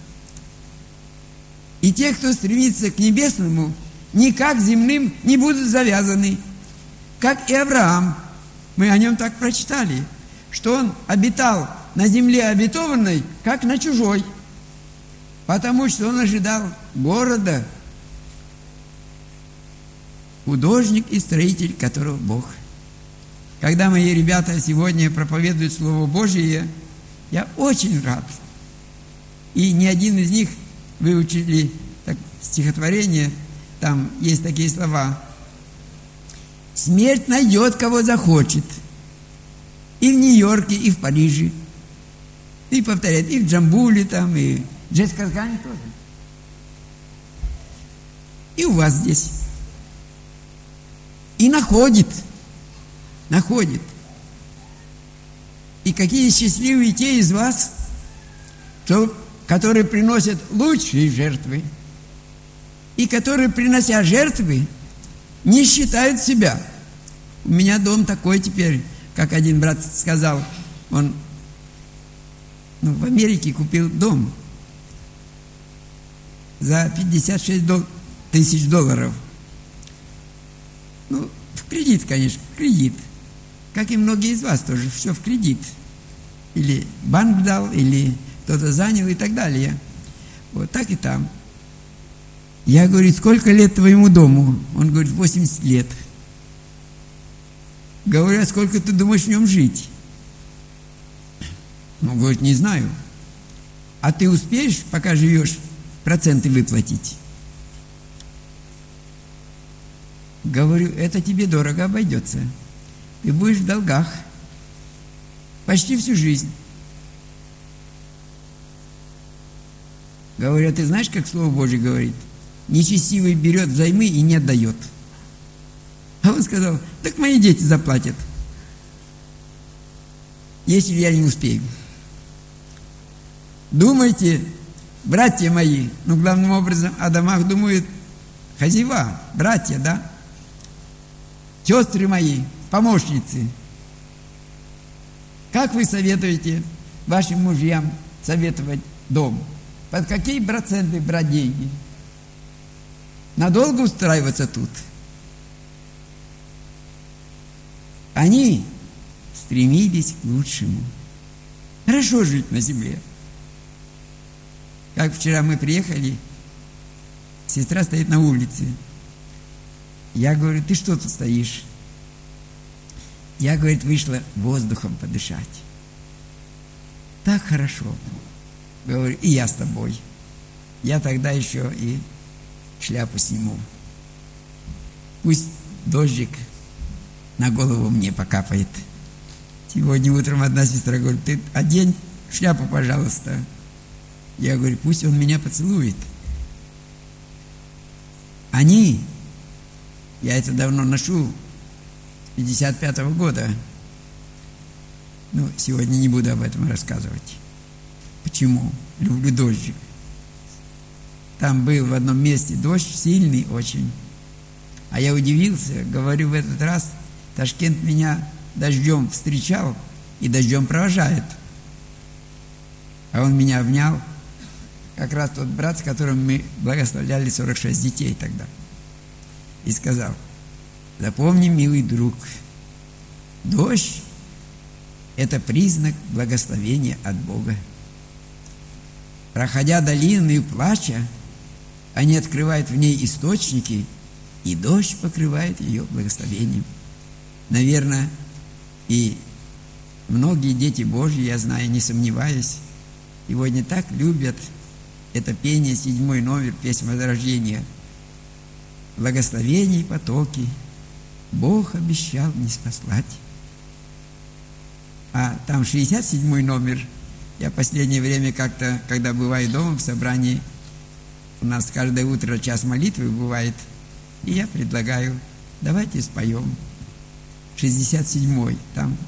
И те, кто стремится к небесному, никак земным не будут завязаны. Как и Авраам, мы о нем так прочитали, что он обитал на земле обетованной, как на чужой, потому что он ожидал города, художник и строитель которого Бог. Когда мои ребята сегодня проповедуют Слово Божие, я очень рад. И ни один из них выучили так, стихотворение, там есть такие слова: «Смерть найдет, кого захочет, и в Нью-Йорке, и в Париже». И повторяет, и в Джамбуле там, и в Джессказгане тоже. И у вас здесь. И находит, находит. И какие счастливые те из вас, кто, которые приносят лучшие жертвы, и которые, принося жертвы, не считают себя. У меня дом такой теперь, как один брат сказал, он ну, в Америке купил дом за пятьдесят шесть тысяч долларов. Ну, в кредит, конечно, в кредит. Как и многие из вас тоже, все в кредит. Или банк дал, или кто-то занял и так далее. Вот так и там. Я говорю, сколько лет твоему дому? Он говорит, восемьдесят лет. Говорю, а сколько ты думаешь в нем жить? Он говорит, не знаю. А ты успеешь, пока живешь, проценты выплатить? Говорю, это тебе дорого обойдется. Ты будешь в долгах почти всю жизнь. Говорю, а ты знаешь, как Слово Божье говорит? Нечестивый берет взаймы и не отдает. А он сказал, так мои дети заплатят, если я не успею. Думайте, братья мои, ну, главным образом о домах думают хозяева, братья, да? Сестры мои, помощницы. Как вы советуете вашим мужьям советовать дом? Под какие проценты брать деньги? Надолго устраиваться тут? Они стремились к лучшему. Хорошо жить на земле. Как вчера мы приехали, сестра стоит на улице. Я говорю, ты что тут стоишь? Я, говорит, вышла воздухом подышать. Так хорошо. Говорю, и я с тобой. Я тогда еще и шляпу сниму. Пусть дождик на голову мне покапает. Сегодня утром одна сестра говорит, ты одень шляпу, пожалуйста. Я говорю, пусть он меня поцелует. Они, я это давно ношу, с пятьдесят пятого года. Ну, сегодня не буду об этом рассказывать. Почему? Люблю дождик. Там был в одном месте дождь, сильный очень. А я удивился, говорю, в этот раз Ташкент меня дождем встречал и дождем провожает. А он меня обнял. Как раз тот брат, с которым мы благословляли сорок шесть детей тогда. И сказал, запомни, милый друг, дождь – это признак благословения от Бога. Проходя долины плача, они открывают в ней источники, и дождь покрывает ее благословением. Наверное, и многие дети Божьи, я знаю, не сомневаюсь, сегодня так любят это пение, седьмой номер, песня возрождения. Благословений потоки Бог обещал не спаслать. А там шестьдесят седьмой номер. Я в последнее время как-то, когда бываю дома в собрании, у нас каждое утро час молитвы бывает, и я предлагаю, давайте споем шестьдесят седьмой. Там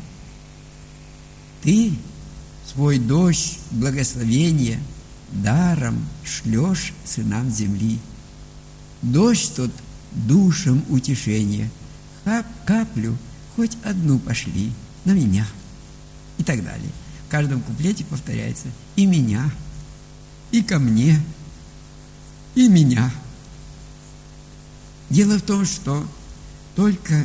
ты свой дождь благословения даром шлешь сынам земли. Дождь тот душам утешение, Кап, каплю хоть одну пошли на меня. И так далее. В каждом куплете повторяется и меня, и ко мне, и меня. Дело в том, что только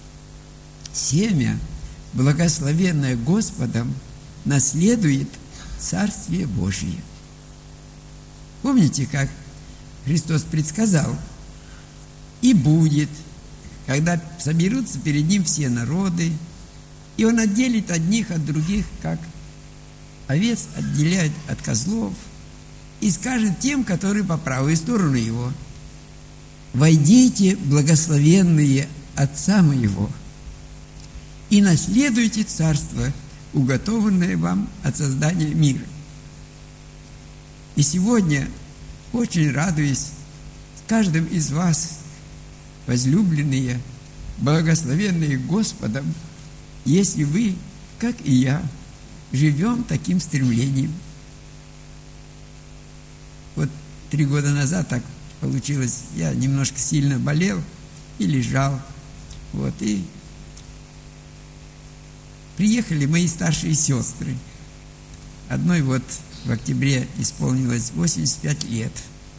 семя, благословенное Господом, наследует Царствие Божие. Помните, как Христос предсказал? И будет, когда соберутся перед Ним все народы, и Он отделит одних от других, как овец отделяет от козлов, и скажет тем, которые по правую сторону Его: «Войдите, благословенные Отца Моего, и наследуйте царство, уготованное вам от создания мира». И сегодня очень радуюсь с каждым из вас, возлюбленные, благословенные Господом, если вы, как и я, живем таким стремлением. Вот три года назад так получилось, я немножко сильно болел и лежал. Вот, и приехали мои старшие сестры. Одной вот в октябре исполнилось восемьдесят пять лет,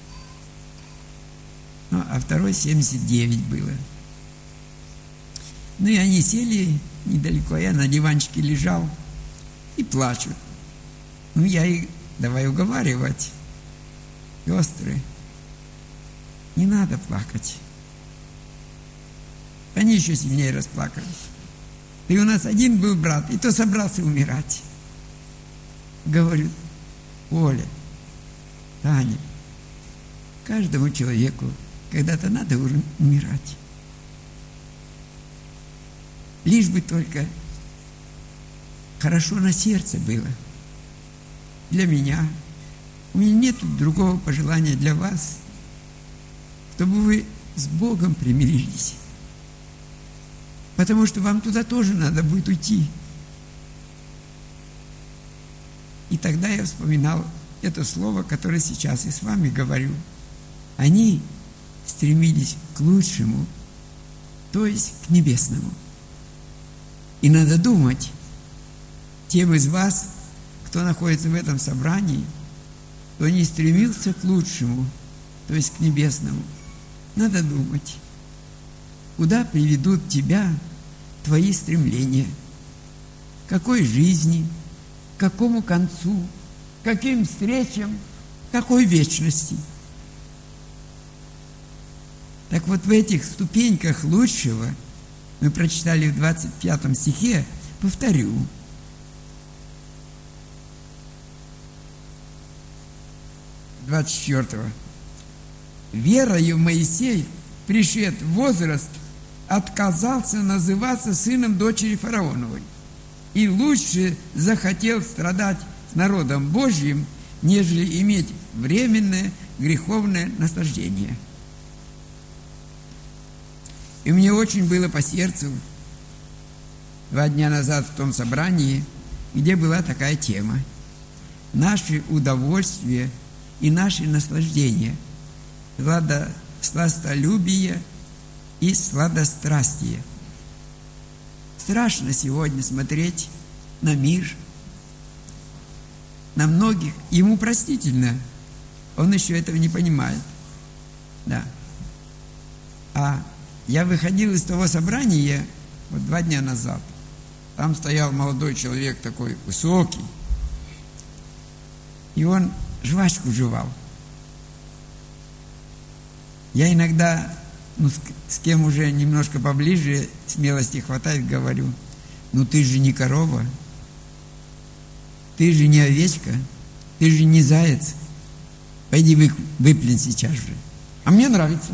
ну, а второй семьдесят девять было. Ну и они сели недалеко, я на диванчике лежал и плачут. Ну я их давай уговаривать: сестры, не надо плакать. Они еще сильнее расплакались. И у нас один был брат, и то собрался умирать. Говорю: Оля, Таня, каждому человеку когда-то надо умирать. Лишь бы только хорошо на сердце было. Для меня. У меня нет другого пожелания для вас, чтобы вы с Богом примирились. Потому что вам туда тоже надо будет уйти. И тогда я вспоминал это слово, которое сейчас и с вами говорю. Они стремились к лучшему, то есть к небесному. И надо думать, тем из вас, кто находится в этом собрании, кто не стремился к лучшему, то есть к небесному, надо думать, куда приведут тебя твои стремления, к какой жизни, к какому концу, к каким встречам, к какой вечности. Так вот, в этих ступеньках лучшего мы прочитали в двадцать пятом стихе, повторю. двадцать четвёртого. «Верою Моисей, пришед в возраст, отказался называться сыном дочери фараоновой, и лучше захотел страдать с народом Божьим, нежели иметь временное греховное наслаждение. И мне очень было по сердцу два дня назад в том собрании, где была такая тема: наши удовольствия и наши наслаждения, сладо, сластолюбие и сладострастие. Страшно сегодня смотреть на мир, на многих. Ему простительно, он еще этого не понимает. Да. А я выходил из того собрания вот два дня назад. Там стоял молодой человек такой высокий, и он жвачку жевал. Я иногда, ну, с, с кем уже немножко поближе, смелости хватает, говорю: ну ты же не корова, ты же не овечка, ты же не заяц, пойди вы, выплюнь сейчас же. А мне нравится.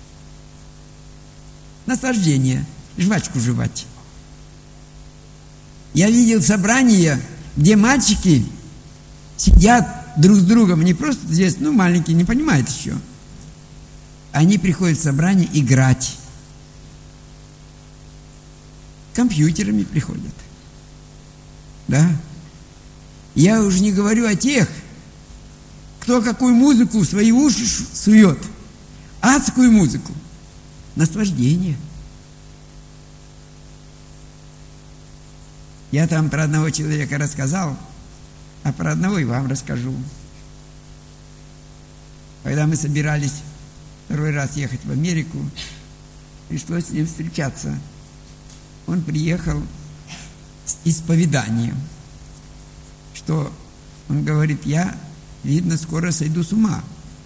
Наслаждение, жвачку жевать. Я видел собрания, где мальчики сидят друг с другом, не просто здесь, ну, маленькие, не понимают еще. Они приходят в собрание играть. Компьютерами приходят. Да. Я уже не говорю о тех, кто какую музыку в свои уши сует. Адскую музыку. Наслаждение. Я там про одного человека рассказал, а про одного и вам расскажу. Когда мы собирались второй раз ехать в Америку, пришлось с ним встречаться. Он приехал с исповеданием, что он говорит: я, видно, скоро сойду с ума.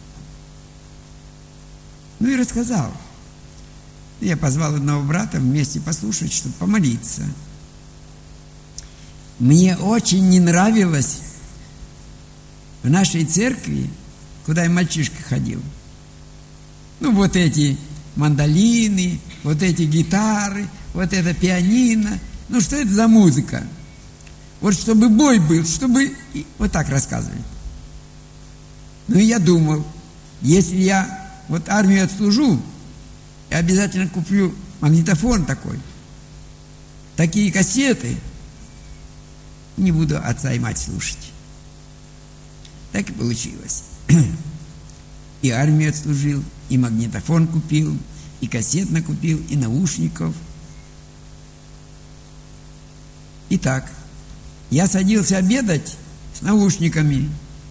Ну и рассказал. Я позвал одного брата вместе послушать, чтобы помолиться. Мне очень не нравилось в нашей церкви, куда я мальчишка ходил, ну вот эти мандолины, вот эти гитары, вот это пианино. Ну что это за музыка? Вот чтобы бой был, чтобы... Вот так рассказывали. Ну и я думал, если я вот армию отслужу, я обязательно куплю магнитофон такой, такие кассеты, не буду отца и мать слушать. Так и получилось. И армию отслужил, и магнитофон купил, и кассет накупил, и наушников. Итак, я садился обедать с наушниками,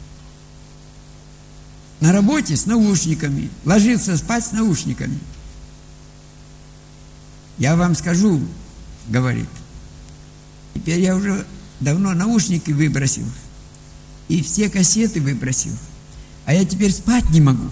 на работе с наушниками, ложился спать с наушниками. Я вам скажу, говорит, теперь я уже давно наушники выбросил, и все кассеты выбросил, а я теперь спать не могу.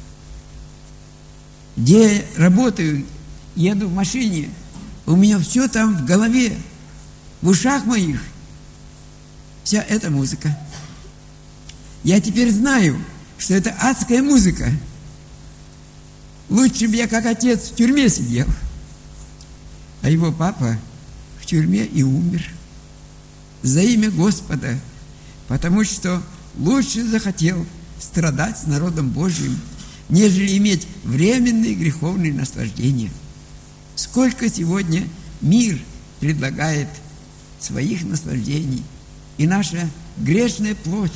Где работаю, еду в машине, у меня все там в голове, в ушах моих, вся эта музыка. Я теперь знаю, что это адская музыка. Лучше бы я, как отец, в тюрьме сидел. А его папа в тюрьме и умер за имя Господа, потому что лучше захотел страдать с народом Божьим, нежели иметь временные греховные наслаждения. Сколько сегодня мир предлагает своих наслаждений, и наша грешная плоть,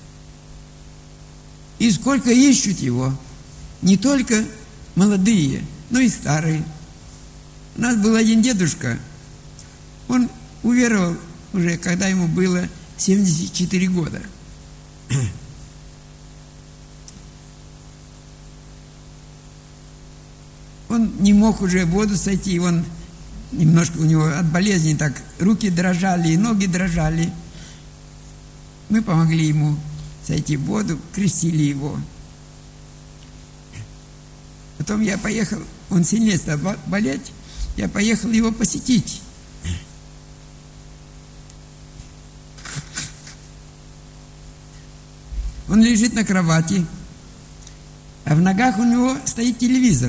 и сколько ищут его, не только молодые, но и старые. У нас был один дедушка, он уверовал уже, когда ему было семьдесят четыре года. Он не мог уже в воду сойти, он немножко у него от болезни так руки дрожали и ноги дрожали. Мы помогли ему сойти в воду, крестили его. Потом я поехал, он сильнее стал болеть, я поехал его посетить. Он лежит на кровати, а в ногах у него стоит телевизор.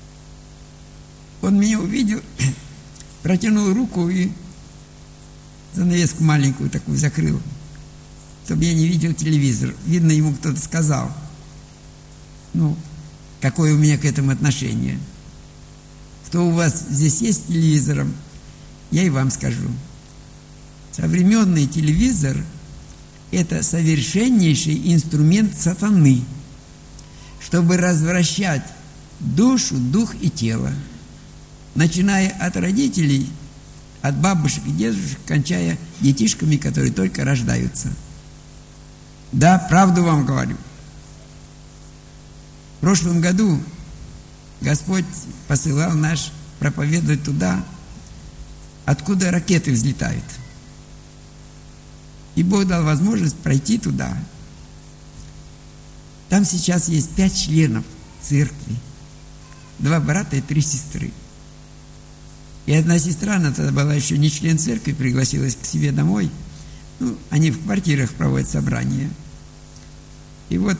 Он меня увидел, протянул руку и занавеску маленькую такую закрыл, чтобы я не видел телевизор. Видно, ему кто-то сказал, ну, какое у меня к этому отношение. Кто у вас здесь есть с телевизором, я и вам скажу. Современный телевизор – это совершеннейший инструмент сатаны, чтобы развращать душу, дух и тело, начиная от родителей, от бабушек и дедушек, кончая детишками, которые только рождаются. Да, правду вам говорю. В прошлом году Господь посылал нас проповедовать туда, откуда ракеты взлетают. И Бог дал возможность пройти туда. Там сейчас есть пять членов церкви, два брата и три сестры. И одна сестра, она тогда была еще не член церкви, пригласилась к себе домой. Ну, они в квартирах проводят собрания. И вот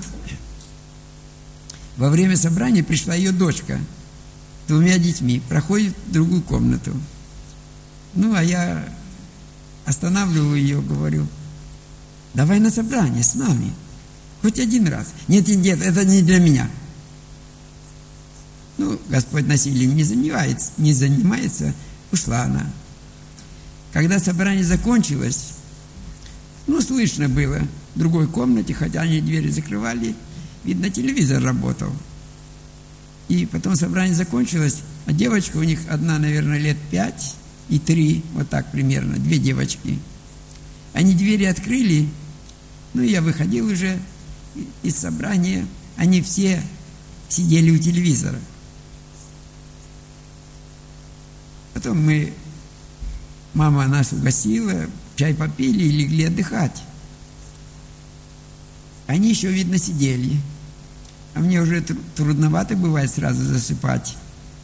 во время собрания пришла ее дочка с двумя детьми, проходит в другую комнату. Ну, а я останавливаю ее, говорю: давай на собрание с нами, хоть один раз. Нет, нет, это не для меня. Ну, Господь насилием не занимается, не занимается, ушла она. Когда собрание закончилось, ну, слышно было в другой комнате, хотя они двери закрывали, видно, телевизор работал. И потом собрание закончилось, а девочка у них одна, наверное, лет пять и три, вот так примерно, две девочки. Они двери открыли, ну, я выходил уже из собрания, они все сидели у телевизора. Потом мы, мама нас угостила, чай попили и легли отдыхать. Они еще, видно, сидели. А мне уже трудновато бывает сразу засыпать.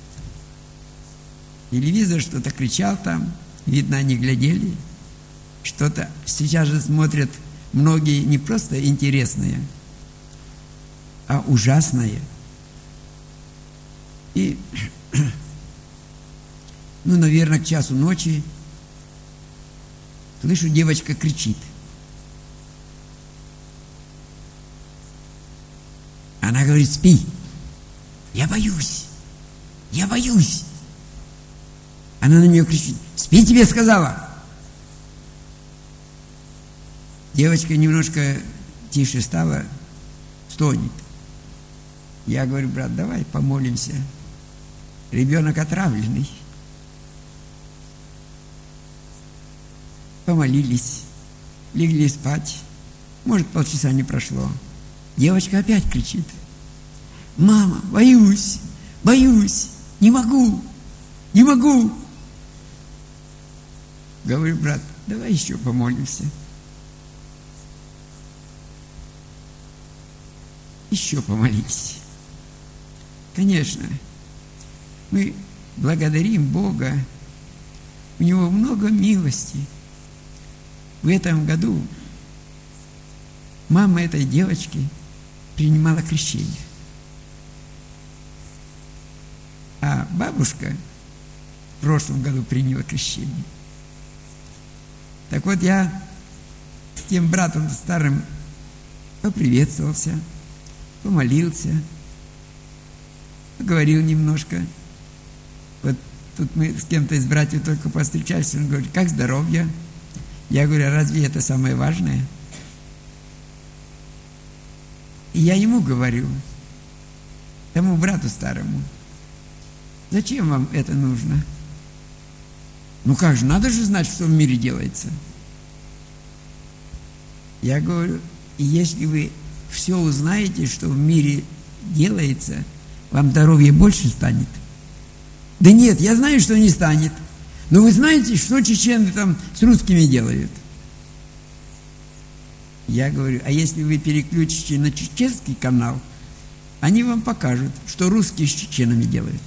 Телевизор что-то кричал там, видно, они глядели. Что-то сейчас же смотрят многие не просто интересные, а ужасное. И, ну, наверное, к часу ночи слышу, девочка кричит. Она говорит: спи. Я боюсь. Я боюсь. Она на нее кричит: спи, тебе сказала. Девочка немножко тише стала, стонет. Я говорю: брат, давай помолимся. Ребенок отравленный. Помолились, легли спать. Может, полчаса не прошло. Девочка опять кричит: мама, боюсь, боюсь, не могу, не могу. Говорю: брат, давай еще помолимся. Еще помолись. Конечно, мы благодарим Бога. У Него много милости. В этом году мама этой девочки принимала крещение. А бабушка в прошлом году приняла крещение. Так вот, я с тем братом старым поприветствовался, помолился, поговорил немножко. Вот тут мы с кем-то из братьев только повстречались, он говорит: как здоровье? Я говорю: а разве это самое важное? И я ему говорю, тому брату старому: зачем вам это нужно? Ну как же, надо же знать, что в мире делается. Я говорю: и если вы все узнаете, что в мире делается, вам здоровье больше станет? Да нет, я знаю, что не станет. Но вы знаете, что чеченцы там с русскими делают? Я говорю: а если вы переключите на чеченский канал, они вам покажут, что русские с чеченами делают.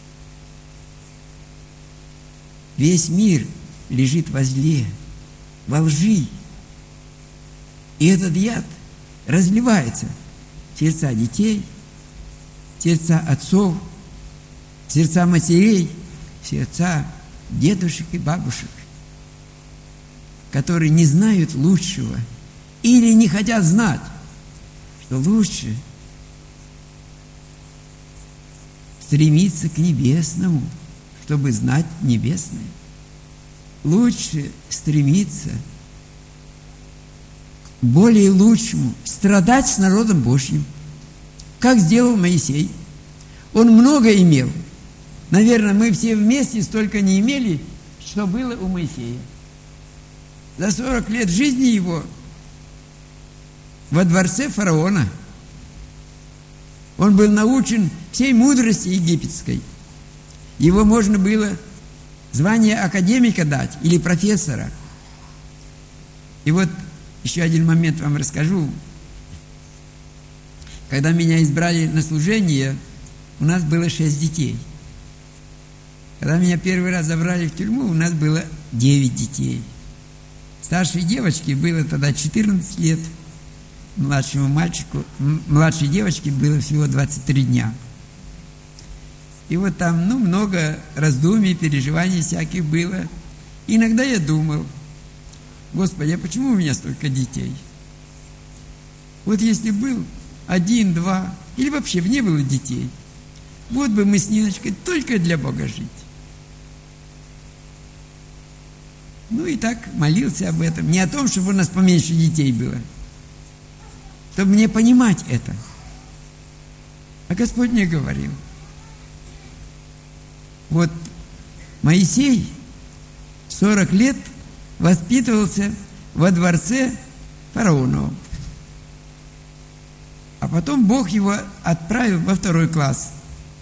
Весь мир лежит во зле, во лжи. И этот яд разливается в сердца детей, в сердца отцов, в сердца матерей, в сердца дедушек и бабушек. которые не знают лучшего или не хотят знать, что лучше стремиться к небесному, чтобы знать небесное. Лучше стремиться к более лучшему, страдать с народом Божьим, как сделал Моисей. Он много имел. Наверное, мы все вместе столько не имели, что было у Моисея. За сорок лет жизни его во дворце фараона он был научен всей мудрости египетской. Его можно было звание академика дать или профессора. И вот еще один момент вам расскажу. Когда меня избрали на служение, у нас было шесть детей. Когда меня первый раз забрали в тюрьму, у нас было девять детей. Старшей девочке было тогда четырнадцать лет, младшему мальчику, младшей девочке было всего двадцать три дня. И вот там, ну, много раздумий, переживаний всяких было. Иногда я думал: Господи, а почему у меня столько детей? Вот если был один, два, или вообще не было детей, вот бы мы с Ниночкой только для Бога жить. Ну и так молился об этом. Не о том, чтобы у нас поменьше детей было, чтобы мне понимать это. А Господь мне говорил: вот Моисей сорок лет воспитывался во дворце фараоновом. А потом Бог его отправил во второй класс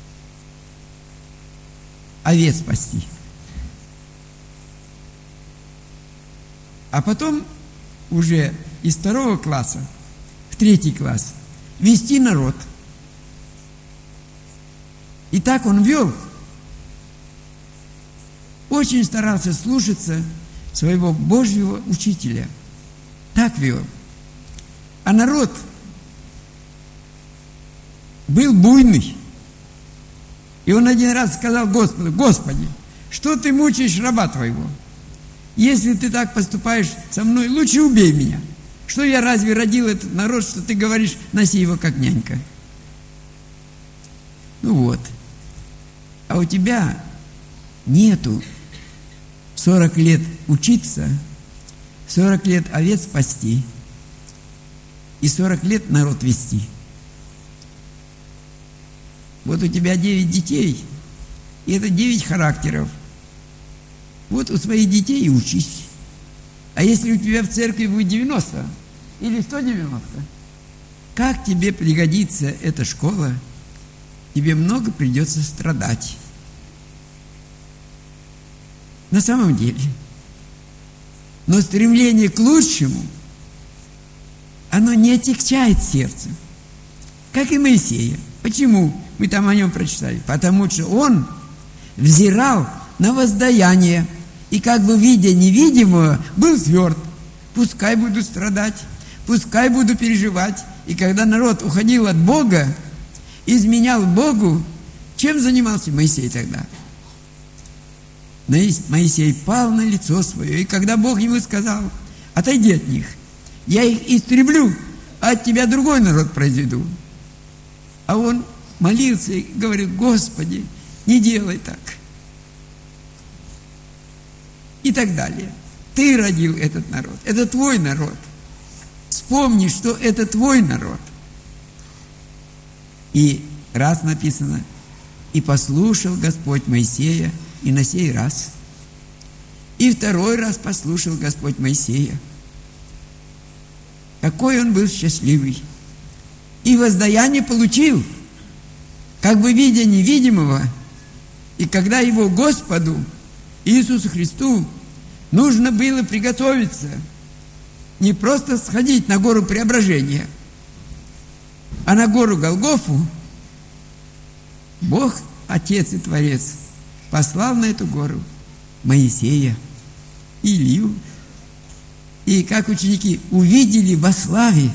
овец пасти. А потом уже из второго класса в третий класс вести народ. И так он вел. Очень старался слушаться своего Божьего учителя. Так вел. А народ был буйный. И он один раз сказал Господу: Господи, что ты мучаешь раба твоего? Если ты так поступаешь со мной, лучше убей меня. Что я разве родил этот народ, что ты говоришь, носи его как нянька? Ну вот. А у тебя нету сорок лет учиться, сорок лет овец пасти и сорок лет народ вести. Вот у тебя девять детей, и это девять характеров. Вот у своих детей и учись. А если у тебя в церкви будет девяносто или сто девяносто, как тебе пригодится эта школа? Тебе много придется страдать. На самом деле. Но стремление к лучшему, оно не отягчает сердце. Как и Моисея. Почему? Мы там о нем прочитали. Потому что он взирал на воздаяние. И как бы видя невидимого, был тверд. Пускай буду страдать, пускай буду переживать. И когда народ уходил от Бога, изменял Богу, чем занимался Моисей тогда? Моисей пал на лицо свое. И когда Бог ему сказал: отойди от них, я их истреблю, а от тебя другой народ произведу. А он молился и говорил: Господи, не делай так. И так далее. Ты родил этот народ. Это твой народ. Вспомни, что это твой народ. И раз написано: и послушал Господь Моисея и на сей раз. И второй раз послушал Господь Моисея. Какой он был счастливый. И воздаяние получил, как бы видя невидимого. И когда его Господу Иисусу Христу нужно было приготовиться, не просто сходить на гору Преображения, а на гору Голгофу, Бог, Отец и Творец, послал на эту гору Моисея, Илью. И как ученики увидели во славе,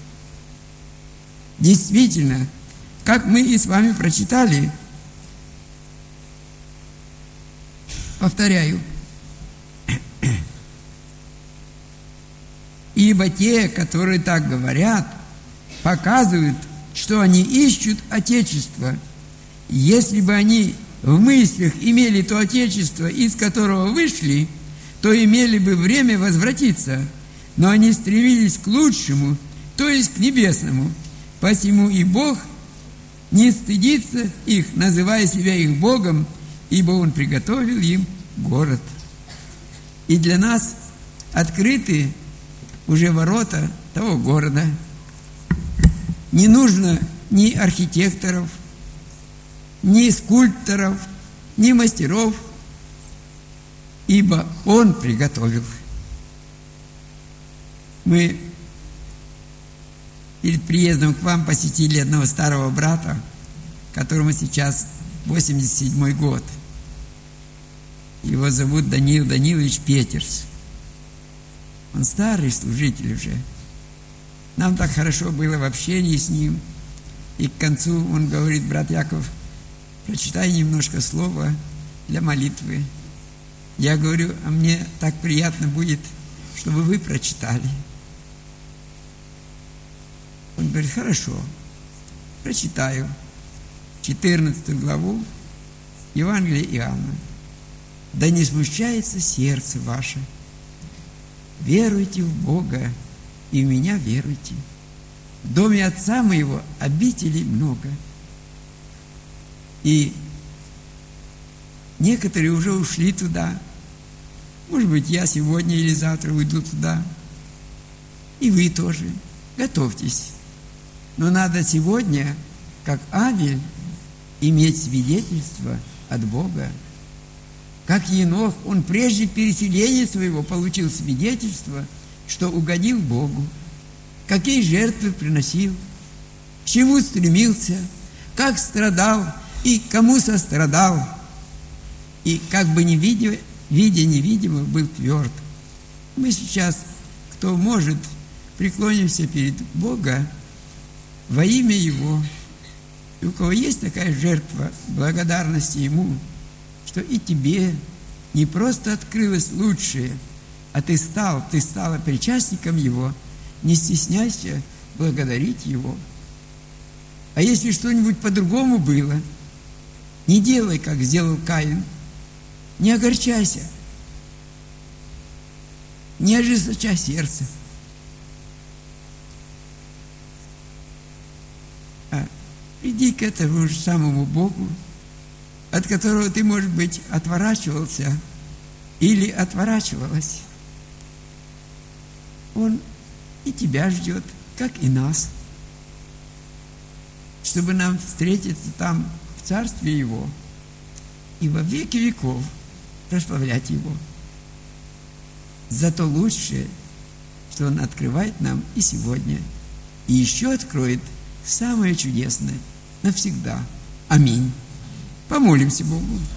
действительно, как мы и с вами прочитали, повторяю, Ибо те, которые так говорят, показывают, что они ищут Отечество. Если бы они в мыслях имели то Отечество, из которого вышли, то имели бы время возвратиться. Но они стремились к лучшему, то есть к небесному. Посему и Бог не стыдится их, называя себя их Богом, ибо Он приготовил им город. И для нас открыты уже ворота того города. Не нужно ни архитекторов, ни скульпторов, ни мастеров, ибо Он приготовил. Мы перед приездом к вам посетили одного старого брата, которому сейчас восемьдесят седьмой год. Его зовут Даниил Данилович Петерс. Он старый служитель уже. Нам так хорошо было в общении с ним. И к концу он говорит: брат Яков, прочитай немножко слова для молитвы. Я говорю: а мне так приятно будет, чтобы вы прочитали. Он говорит: хорошо, прочитаю четырнадцатую главу Евангелия Иоанна. Да не смущается сердце ваше. Веруйте в Бога, и в меня веруйте. В доме Отца моего обителей много. И некоторые уже ушли туда. Может быть, я сегодня или завтра уйду туда. И вы тоже. Готовьтесь. Но надо сегодня, как Авель, иметь свидетельство от Бога. Как Енох, он прежде переселения своего получил свидетельство, что угодил Богу, какие жертвы приносил, к чему стремился, как страдал и кому сострадал, и как бы не видя, видя невидимого, был тверд. Мы сейчас, кто может, преклонимся перед Бога во имя Его. И у кого есть такая жертва благодарности Ему, что и тебе не просто открылось лучшее, а ты стал, ты стала причастником Его, не стесняйся благодарить Его. А если что-нибудь по-другому было, не делай, как сделал Каин, не огорчайся, не ожесточай сердце, а иди к этому же самому Богу, от которого ты, может быть, отворачивался или отворачивалась. Он и тебя ждет, как и нас, чтобы нам встретиться там, в Царстве Его, и во веки веков прославлять Его. Зато лучшее, что Он открывает нам и сегодня, и еще откроет самое чудесное навсегда. Аминь. Помолимся Богу.